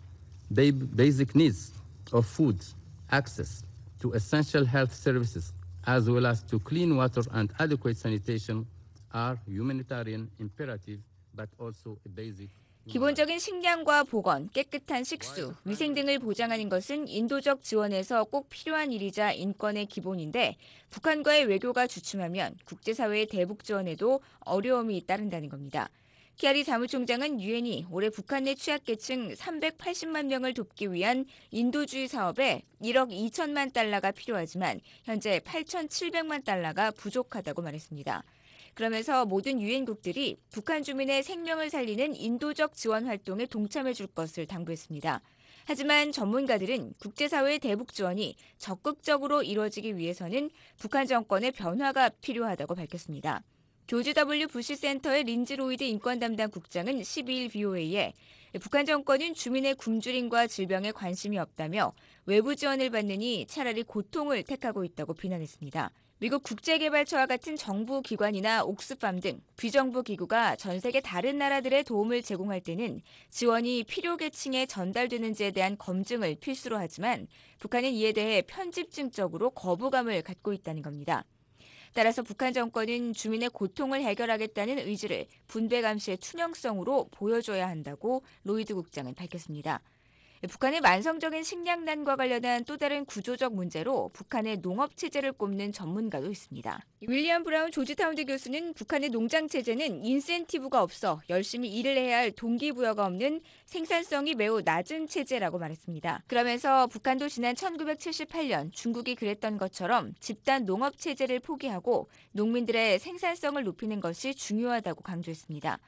basic needs of food, access to essential health services, as well as to clean water and adequate sanitation are humanitarian imperative, but also a basic. 기본적인 식량과 보건, 깨끗한 식수, 위생 등을 보장하는 것은 인도적 지원에서 꼭 필요한 일이자 인권의 기본인데 북한과의 외교가 주춤하면 국제사회의 대북 지원에도 어려움이 따른다는 겁니다. 키아리 사무총장은 유엔이 올해 북한 내 취약계층 삼백팔십만 명을 돕기 위한 인도주의 사업에 일억 이천만 달러가 필요하지만 현재 팔천칠백만 달러가 부족하다고 말했습니다. 그러면서 모든 유엔국들이 북한 주민의 생명을 살리는 인도적 지원 활동에 동참해 줄 것을 당부했습니다. 하지만 전문가들은 국제사회의 대북 지원이 적극적으로 이루어지기 위해서는 북한 정권의 변화가 필요하다고 밝혔습니다. 조지 더블유 부시 센터의 린지 로이드 인권 담당 국장은 십이일 브이오에이에 북한 정권은 주민의 굶주림과 질병에 관심이 없다며 외부 지원을 받느니 차라리 고통을 택하고 있다고 비난했습니다. 미국 국제개발처와 같은 정부 기관이나 옥스팜 등 비정부 기구가 전 세계 다른 나라들의 도움을 제공할 때는 지원이 필요 계층에 전달되는지에 대한 검증을 필수로 하지만 북한은 이에 대해 편집증적으로 거부감을 갖고 있다는 겁니다. 따라서 북한 정권은 주민의 고통을 해결하겠다는 의지를 분배 감시의 투명성으로 보여줘야 한다고 로이드 국장은 밝혔습니다. 북한의 만성적인 식량난과 관련한 또 다른 구조적 문제로 북한의 농업체제를 꼽는 전문가도 있습니다. 윌리엄 브라운 조지타운대 교수는 북한의 농장체제는 인센티브가 없어 열심히 일을 해야 할 동기부여가 없는 생산성이 매우 낮은 체제라고 말했습니다. 그러면서 북한도 지난 천구백칠십팔년 중국이 그랬던 것처럼 집단 농업체제를 포기하고 농민들의 생산성을 높이는 것이 중요하다고 강조했습니다.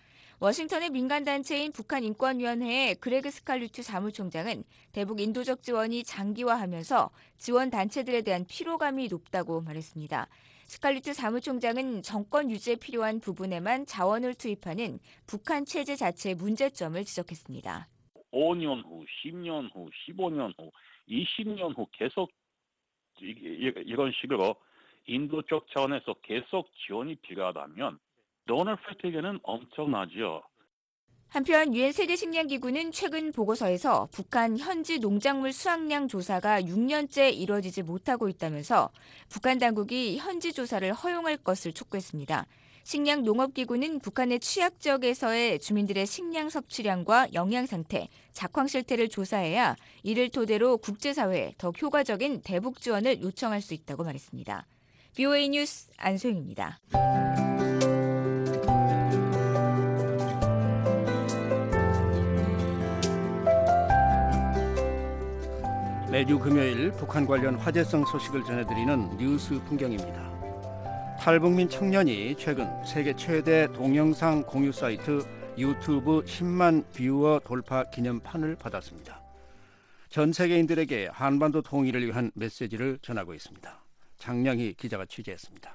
워싱턴의 민간단체인 북한인권위원회의 그레그 스칼류트 사무총장은 대북 인도적 지원이 장기화하면서 지원 단체들에 대한 피로감이 높다고 말했습니다. 스칼류트 사무총장은 정권 유지에 필요한 부분에만 자원을 투입하는 북한 체제 자체의 문제점을 지적했습니다. 오 년 후, 십 년 후, 십오 년 후, 이십 년 후 계속 이런 식으로 인도적 차원에서 계속 지원이 필요하다면 도널 패틱에는 엄청나죠. 한편 유엔 세계식량기구는 최근 보고서에서 북한 현지 농작물 수확량 조사가 육 년째 이뤄지지 못하고 있다면서 북한 당국이 현지 조사를 허용할 것을 촉구했습니다. 식량농업기구는 북한의 취약 지역에서의 주민들의 식량 섭취량과 영양 상태, 작황 실태를 조사해야 이를 토대로 국제사회에 더 효과적인 대북 지원을 요청할 수 있다고 말했습니다. 브이오에이 뉴스 안소영입니다. 매주 금요일 북한 관련 화제성 소식을 전해드리는 뉴스 풍경입니다. 탈북민 청년이 최근 세계 최대 동영상 공유 사이트 유튜브 십만 뷰어 돌파 기념판을 받았습니다. 전 세계인들에게 한반도 통일을 위한 메시지를 전하고 있습니다. 장량희 기자가 취재했습니다.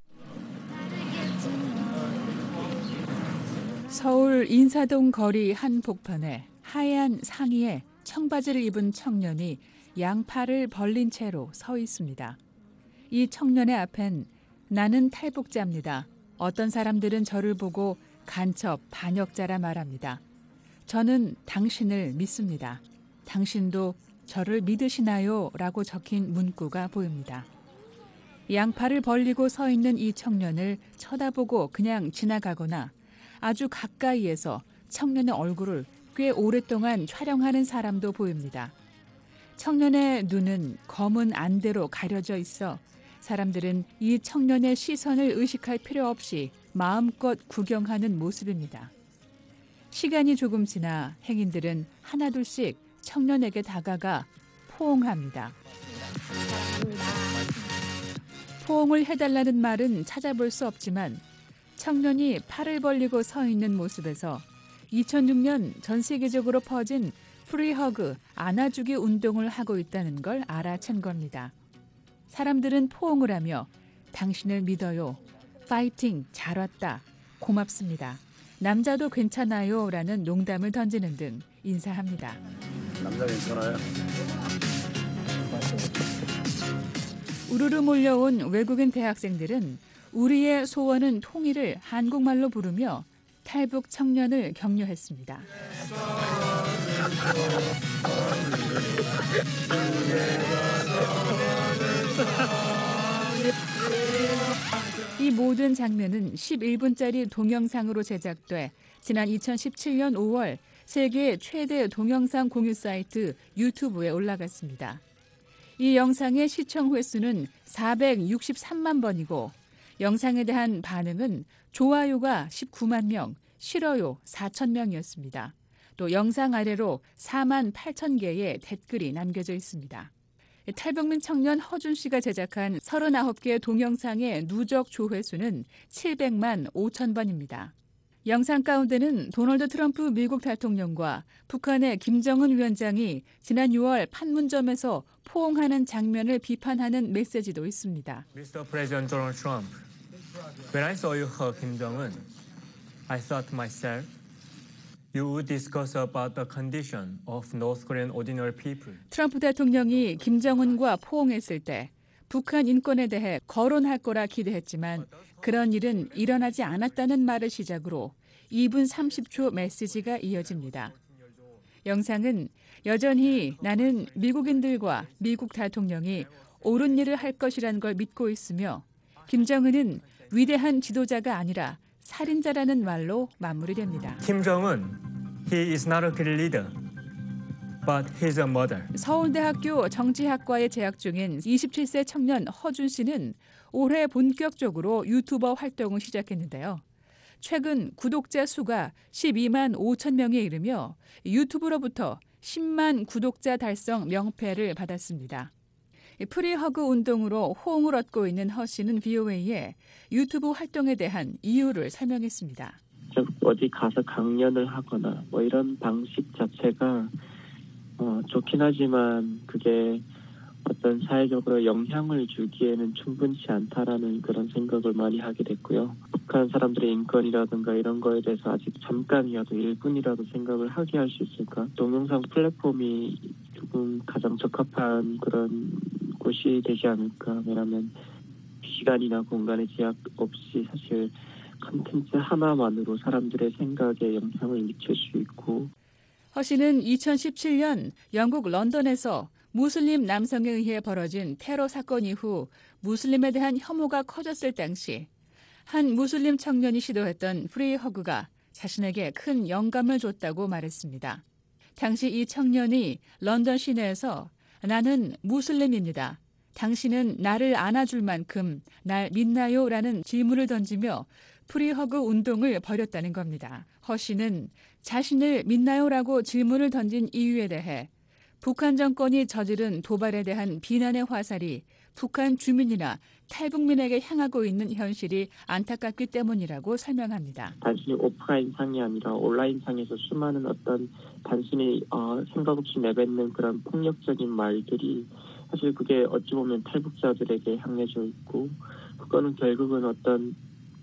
서울 인사동 거리 한 복판에 하얀 상의에 청바지를 입은 청년이 양팔을 벌린 채로 서 있습니다. 이 청년의 앞엔 나는 탈북자입니다. 어떤 사람들은 저를 보고 간첩, 반역자라 말합니다. 저는 당신을 믿습니다. 당신도 저를 믿으시나요? 라고 적힌 문구가 보입니다. 양팔을 벌리고 서 있는 이 청년을 쳐다보고 그냥 지나가거나 아주 가까이에서 청년의 얼굴을 꽤 오랫동안 촬영하는 사람도 보입니다. 청년의 눈은 검은 안대로 가려져 있어 사람들은 이 청년의 시선을 의식할 필요 없이 마음껏 구경하는 모습입니다. 시간이 조금 지나 행인들은 하나둘씩 청년에게 다가가 포옹합니다. 포옹을 해달라는 말은 찾아볼 수 없지만 청년이 팔을 벌리고 서 있는 모습에서 이천육 년 전 세계적으로 퍼진 프리허그, 안아주기 운동을 하고 있다는 걸 알아챈 겁니다. 사람들은 포옹을 하며 당신을 믿어요, 파이팅, 잘 왔다, 고맙습니다, 남자도 괜찮아요 라는 농담을 던지는 등 인사합니다. 남자 괜찮아요? 우르르 몰려온 외국인 대학생들은 우리의 소원은 통일을 한국말로 부르며 탈북 청년을 격려했습니다. 이 모든 장면은 십일 분짜리 동영상으로 제작돼 지난 이천십칠 년 오월 세계 최대 동영상 공유 사이트 유튜브에 올라갔습니다. 이 영상의 시청 횟수는 사백육십삼만 번이고 영상에 대한 반응은 좋아요가 십구만 명, 싫어요 사천 명이었습니다. 또 영상 아래로 사만 팔천 개의 댓글이 남겨져 있습니다. 탈북민 청년 허준 씨가 제작한 서른아홉 개 동영상의 누적 조회수는 칠백만 오천 번입니다. 영상 가운데는 도널드 트럼프 미국 대통령과 북한의 김정은 위원장이 지난 유월 판문점에서 포옹하는 장면을 비판하는 메시지도 있습니다. 미스터 President Donald Trump, when I saw you hug Kim Jong-un, I thought to myself, you would discuss about the condition of North Korean ordinary people. 트럼프 대통령이 김정은과 포옹했을 때 북한 인권에 대해 거론할 거라 기대했지만 그런 일은 일어나지 않았다는 말을 시작으로 이 분 삼십 초 메시지가 이어집니다. 영상은 여전히 나는 미국인들과 미국 대통령이 옳은 일을 할 것이라는 걸 믿고 있으며 김정은은 위대한 지도자가 아니라 살인자라는 말로 마무리됩니다. 김정은, he is not a great leader, but he's a mother. 서울대학교 정치학과에 재학 중인 이십칠 세 청년 허준 씨는 올해 본격적으로 유튜버 활동을 시작했는데요. 최근 구독자 수가 십이만 오천 명에 이르며 유튜브로부터 십만 구독자 달성 명패를 받았습니다. 프리허그 운동으로 호응을 얻고 있는 허 씨는 브이오에이에 유튜브 활동에 대한 이유를 설명했습니다. Just 어디 가서 강연을 하거나 뭐 이런 방식 자체가 어, 좋긴 하지만 그게 어떤 사회적으로 영향을 주기에는 충분치 않다라는 그런 생각을 많이 하게 됐고요. 북한 사람들의 인권이라든가 이런 거에 대해서 아직 잠깐이라도 일 분이라도 생각을 하게 할 수 있을까? 동영상 플랫폼이 조금 가장 적합한 그런 곳이 되지 않을까? 왜냐하면 시간이나 공간의 제약 없이 사실 콘텐츠 하나만으로 사람들의 생각에 영향을 미칠 수 있고. 허 씨는 이천십칠 년 영국 런던에서 무슬림 남성에 의해 벌어진 테러 사건 이후 무슬림에 대한 혐오가 커졌을 당시 한 무슬림 청년이 시도했던 프리 허그가 자신에게 큰 영감을 줬다고 말했습니다. 당시 이 청년이 런던 시내에서 나는 무슬림입니다. 당신은 나를 안아줄 만큼 날 믿나요? 라는 질문을 던지며 프리허그 운동을 벌였다는 겁니다. 허 씨는 자신을 믿나요? 라고 질문을 던진 이유에 대해 북한 정권이 저지른 도발에 대한 비난의 화살이 북한 주민이나 탈북민에게 향하고 있는 현실이 안타깝기 때문이라고 설명합니다. 단순히 오프라인상이 아니라 온라인상에서 수많은 어떤 단순히 어, 생각 없이 내뱉는 그런 폭력적인 말들이 사실 그게 어찌 보면 탈북자들에게 향해져 있고 그거는 결국은 어떤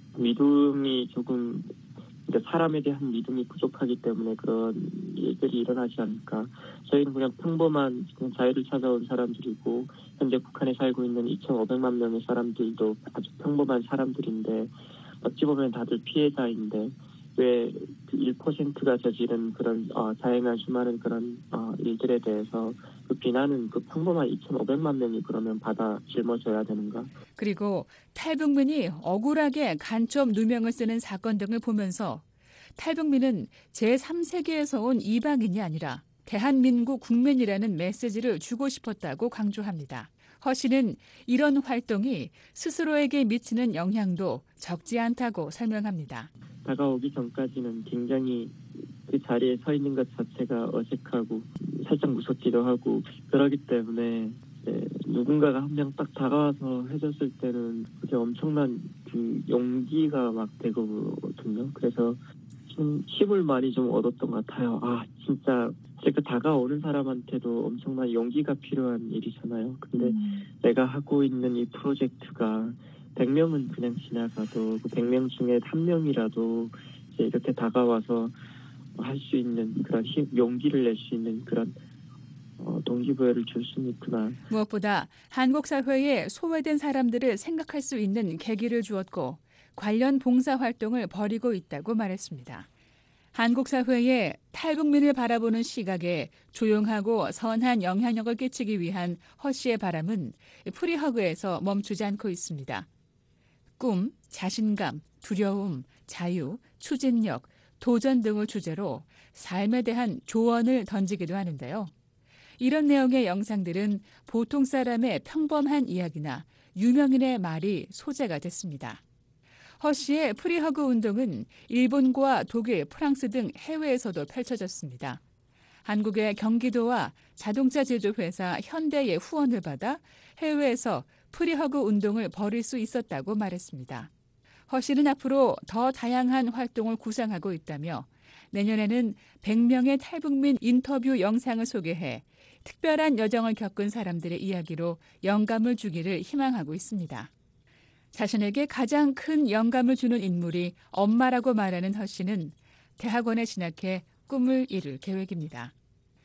믿음이 조금 사람에 대한 믿음이 부족하기 때문에 그런 일들이 일어나지 않을까. 저희는 그냥 평범한 자유를 찾아온 사람들이고 현재 북한에 살고 있는 이천오백만 명의 사람들도 아주 평범한 사람들인데 어찌 보면 다들 피해자인데 왜 그 일 퍼센트가 저지른 그런 어, 다양한 수많은 그런 어, 일들에 대해서 그 비난은 그 평범한 이천오백만 명이 그러면 받아 짊어져야 되는가? 그리고 탈북민이 억울하게 간첩 누명을 쓰는 사건 등을 보면서 탈북민은 제삼 세계에서 온 이방인이 아니라 대한민국 국민이라는 메시지를 주고 싶었다고 강조합니다. 허 씨는 이런 활동이 스스로에게 미치는 영향도 적지 않다고 설명합니다. 다가오기 전까지는 굉장히 그 자리에 서 있는 것 자체가 어색하고 살짝 무섭기도 하고 그러기 때문에 네, 누군가가 한 명 딱 다가와서 해줬을 때는 그게 엄청난 그 용기가 막 되거든요. 그래서 좀 힘을 많이 좀 얻었던 것 같아요. 아 진짜 그 다가오는 사람한테도 엄청난 용기가 필요한 일이잖아요. 근데 음. 내가 하고 있는 이 프로젝트가 백 명은 그냥 지나가도 그 백 명 중에 한 명이라도 이제 이렇게 다가와서 할 수 있는 그런 힘, 용기를 낼 수 있는 그런 어, 동기부여를 줄 수는 있구나. 무엇보다 한국 사회에 소외된 사람들을 생각할 수 있는 계기를 주었고 관련 봉사활동을 벌이고 있다고 말했습니다. 한국 사회에 탈북민을 바라보는 시각에 조용하고 선한 영향력을 끼치기 위한 허 씨의 바람은 프리허그에서 멈추지 않고 있습니다. 꿈, 자신감, 두려움, 자유, 추진력, 도전 등을 주제로 삶에 대한 조언을 던지기도 하는데요. 이런 내용의 영상들은 보통 사람의 평범한 이야기나 유명인의 말이 소재가 됐습니다. 허 씨의 프리허그 운동은 일본과 독일, 프랑스 등 해외에서도 펼쳐졌습니다. 한국의 경기도와 자동차 제조회사 현대의 후원을 받아 해외에서 프리허그 운동을 벌일 수 있었다고 말했습니다. 허 씨는 앞으로 더 다양한 활동을 구상하고 있다며 내년에는 백 명의 탈북민 인터뷰 영상을 소개해 특별한 여정을 겪은 사람들의 이야기로 영감을 주기를 희망하고 있습니다. 자신에게 가장 큰 영감을 주는 인물이 엄마라고 말하는 허 씨는 대학원에 진학해 꿈을 이룰 계획입니다.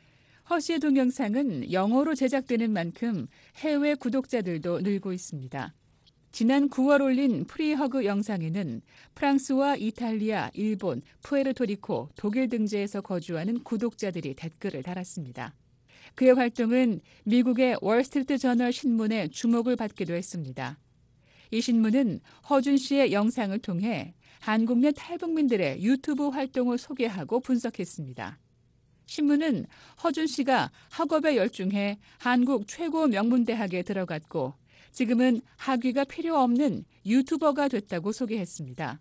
허 씨의 동영상은 영어로 제작되는 만큼 해외 구독자들도 늘고 있습니다. 지난 구월 올린 프리허그 영상에는 프랑스와 이탈리아, 일본, 푸에르토리코, 독일 등지에서 거주하는 구독자들이 댓글을 달았습니다. 그의 활동은 미국의 월스트리트 저널 신문의 주목을 받기도 했습니다. 이 신문은 허준 씨의 영상을 통해 한국 내 탈북민들의 유튜브 활동을 소개하고 분석했습니다. 신문은 허준 씨가 학업에 열중해 한국 최고 명문대학에 들어갔고 지금은 학위가 필요 없는 유튜버가 됐다고 소개했습니다.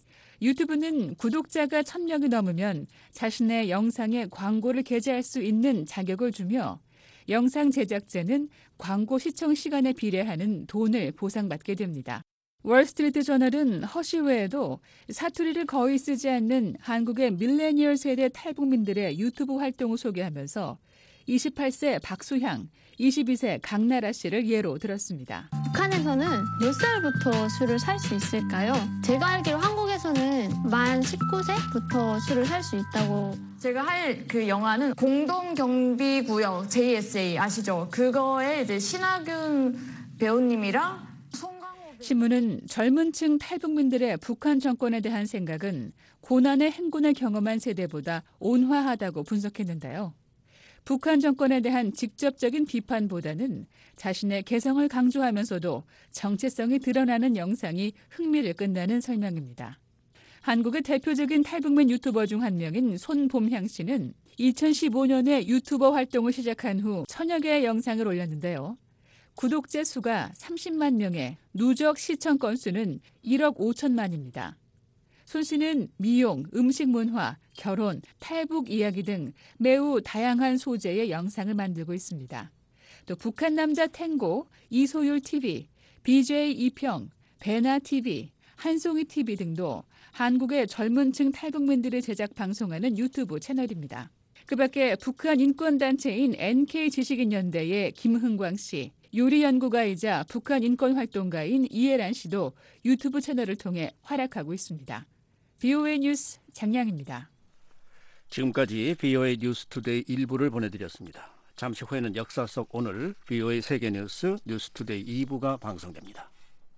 유튜브는 구독자가 천 명이 넘으면 자신의 영상에 광고를 게재할 수 있는 자격을 주며 영상 제작자는 광고 시청 시간에 비례하는 돈을 보상받게 됩니다. 월스트리트 저널은 허씨 외에도 사투리를 거의 쓰지 않는 한국의 밀레니얼 세대 탈북민들의 유튜브 활동을 소개하면서 이십팔 세 박수향, 이십이 세 강나라 씨를 예로 들었습니다. 북한에서는 몇 살부터 술을 살 수 있을까요? 제가 알기로 한국에서는 만 십구 세부터 술을 살 수 있다고. 제가 할 그 영화는 공동경비구역 제이에스에이 아시죠? 그거에 이제 신하균 배우님이랑 신문은 젊은 층 탈북민들의 북한 정권에 대한 생각은 고난의 행군을 경험한 세대보다 온화하다고 분석했는데요. 북한 정권에 대한 직접적인 비판보다는 자신의 개성을 강조하면서도 정체성이 드러나는 영상이 흥미를 끈다는 설명입니다. 한국의 대표적인 탈북민 유튜버 중 한 명인 손봄향 씨는 이천십오 년에 유튜버 활동을 시작한 후 천여 개의 영상을 올렸는데요. 구독자 수가 삼십만 명에 누적 시청 건수는 일억 오천만입니다. 손 씨는 미용, 음식 문화, 결혼, 탈북 이야기 등 매우 다양한 소재의 영상을 만들고 있습니다. 또 북한 남자 탱고, 이소율 티비, 비제이 이평, 배나 티비, 한송이 티비 등도 한국의 젊은 층 탈북민들을 제작 방송하는 유튜브 채널입니다. 그 밖에 북한 인권단체인 엔케이 지식인연대의 김흥광 씨, 요리연구가이자 북한 인권활동가인 이해란 씨도 유튜브 채널을 통해 활약하고 있습니다. 비오에이 뉴스 장량입니다. 지금까지 비오에이 뉴스투데이 일부를 보내드렸습니다. 잠시 후에는 역사 속 오늘 비오에이 세계뉴스 뉴스투데이 이 부가 방송됩니다.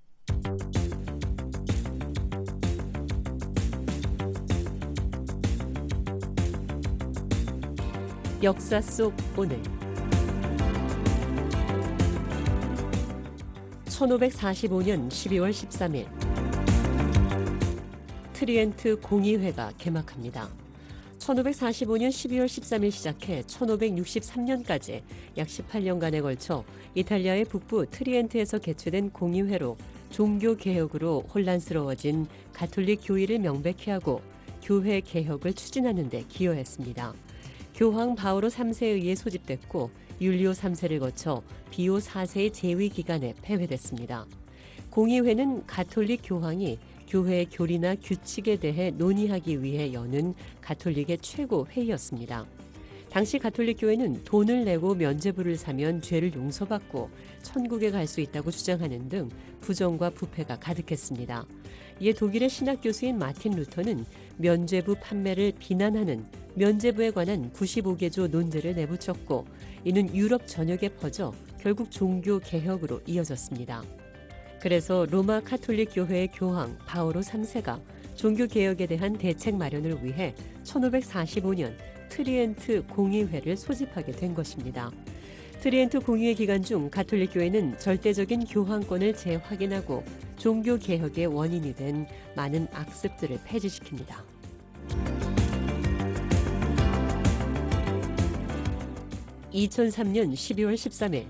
역사 속 오늘 천오백사십오 년 십이월 십삼일 트리엔트 공의회가 개막합니다. 천오백사십오 년 십이월 십삼일 시작해 천오백육십삼 년까지 약 십팔 년간에 걸쳐 이탈리아의 북부 트리엔트에서 개최된 공의회로 종교개혁으로 혼란스러워진 가톨릭 교의를 명백히 하고 교회 개혁을 추진하는 데 기여했습니다. 교황 바오로 삼 세에 의해 소집됐고 율리오 삼 세를 거쳐 비오 사 세의 재위 기간에 폐회됐습니다. 공의회는 가톨릭 교황이 교회의 교리나 규칙에 대해 논의하기 위해 여는 가톨릭의 최고 회의였습니다. 당시 가톨릭 교회는 돈을 내고 면죄부를 사면 죄를 용서받고 천국에 갈 수 있다고 주장하는 등 부정과 부패가 가득했습니다. 이에 독일의 신학 교수인 마틴 루터는 면죄부 판매를 비난하는 면죄부에 관한 구십오 개조 논제를 내붙였고 이는 유럽 전역에 퍼져 결국 종교 개혁으로 이어졌습니다. 그래서 로마 가톨릭 교회의 교황 바오로 삼 세가 종교 개혁에 대한 대책 마련을 위해 천오백사십오 년 트리엔트 공의회를 소집하게 된 것입니다. 트리엔트 공의회 기간 중 가톨릭 교회는 절대적인 교황권을 재확인하고 종교 개혁의 원인이 된 많은 악습들을 폐지시킵니다. 이천삼 년 십이월 십삼일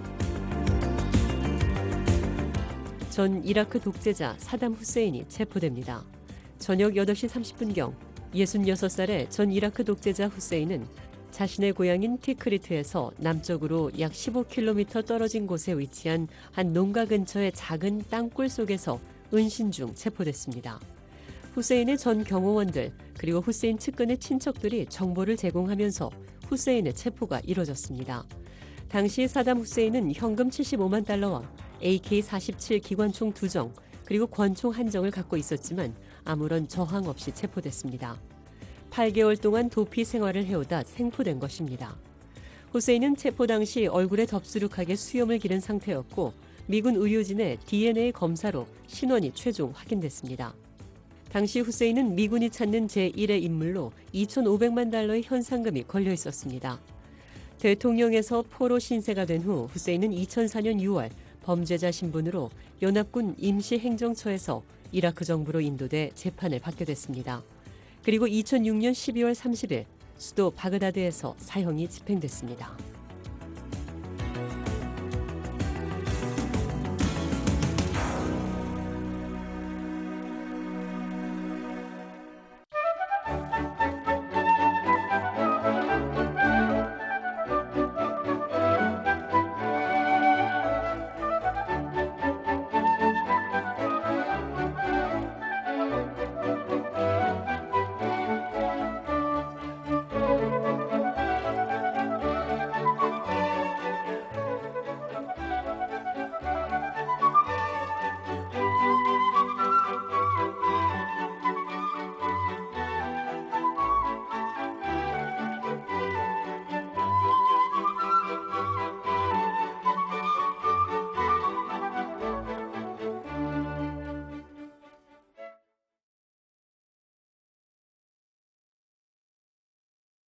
전 이라크 독재자 사담 후세인이 체포됩니다. 저녁 여덟 시 삼십 분경 예순여섯 살의 전 이라크 독재자 후세인은 자신의 고향인 티크리트에서 남쪽으로 약 십오 킬로미터 떨어진 곳에 위치한 한 농가 근처의 작은 땅굴 속에서 은신 중 체포됐습니다. 후세인의 전 경호원들 그리고 후세인 측근의 친척들이 정보를 제공하면서 후세인의 체포가 이뤄졌습니다. 당시 사담 후세인은 현금 칠십오만 달러와 에이케이 사십칠 기관총 두 정 그리고 권총 한 정을 갖고 있었지만 아무런 저항 없이 체포됐습니다. 팔 개월 동안 도피 생활을 해오다 생포된 것입니다. 후세인은 체포 당시 얼굴에 덥수룩하게 수염을 기른 상태였고 미군 의료진의 디엔에이 검사로 신원이 최종 확인됐습니다. 당시 후세인은 미군이 찾는 제일의 인물로 이천오백만 달러의 현상금이 걸려 있었습니다. 대통령에서 포로 신세가 된 후 후세인은 이천사 년 유월 범죄자 신분으로 연합군 임시행정처에서 이라크 정부로 인도돼 재판을 받게 됐습니다. 그리고 이천육 년 십이월 삼십일 수도 바그다드에서 사형이 집행됐습니다.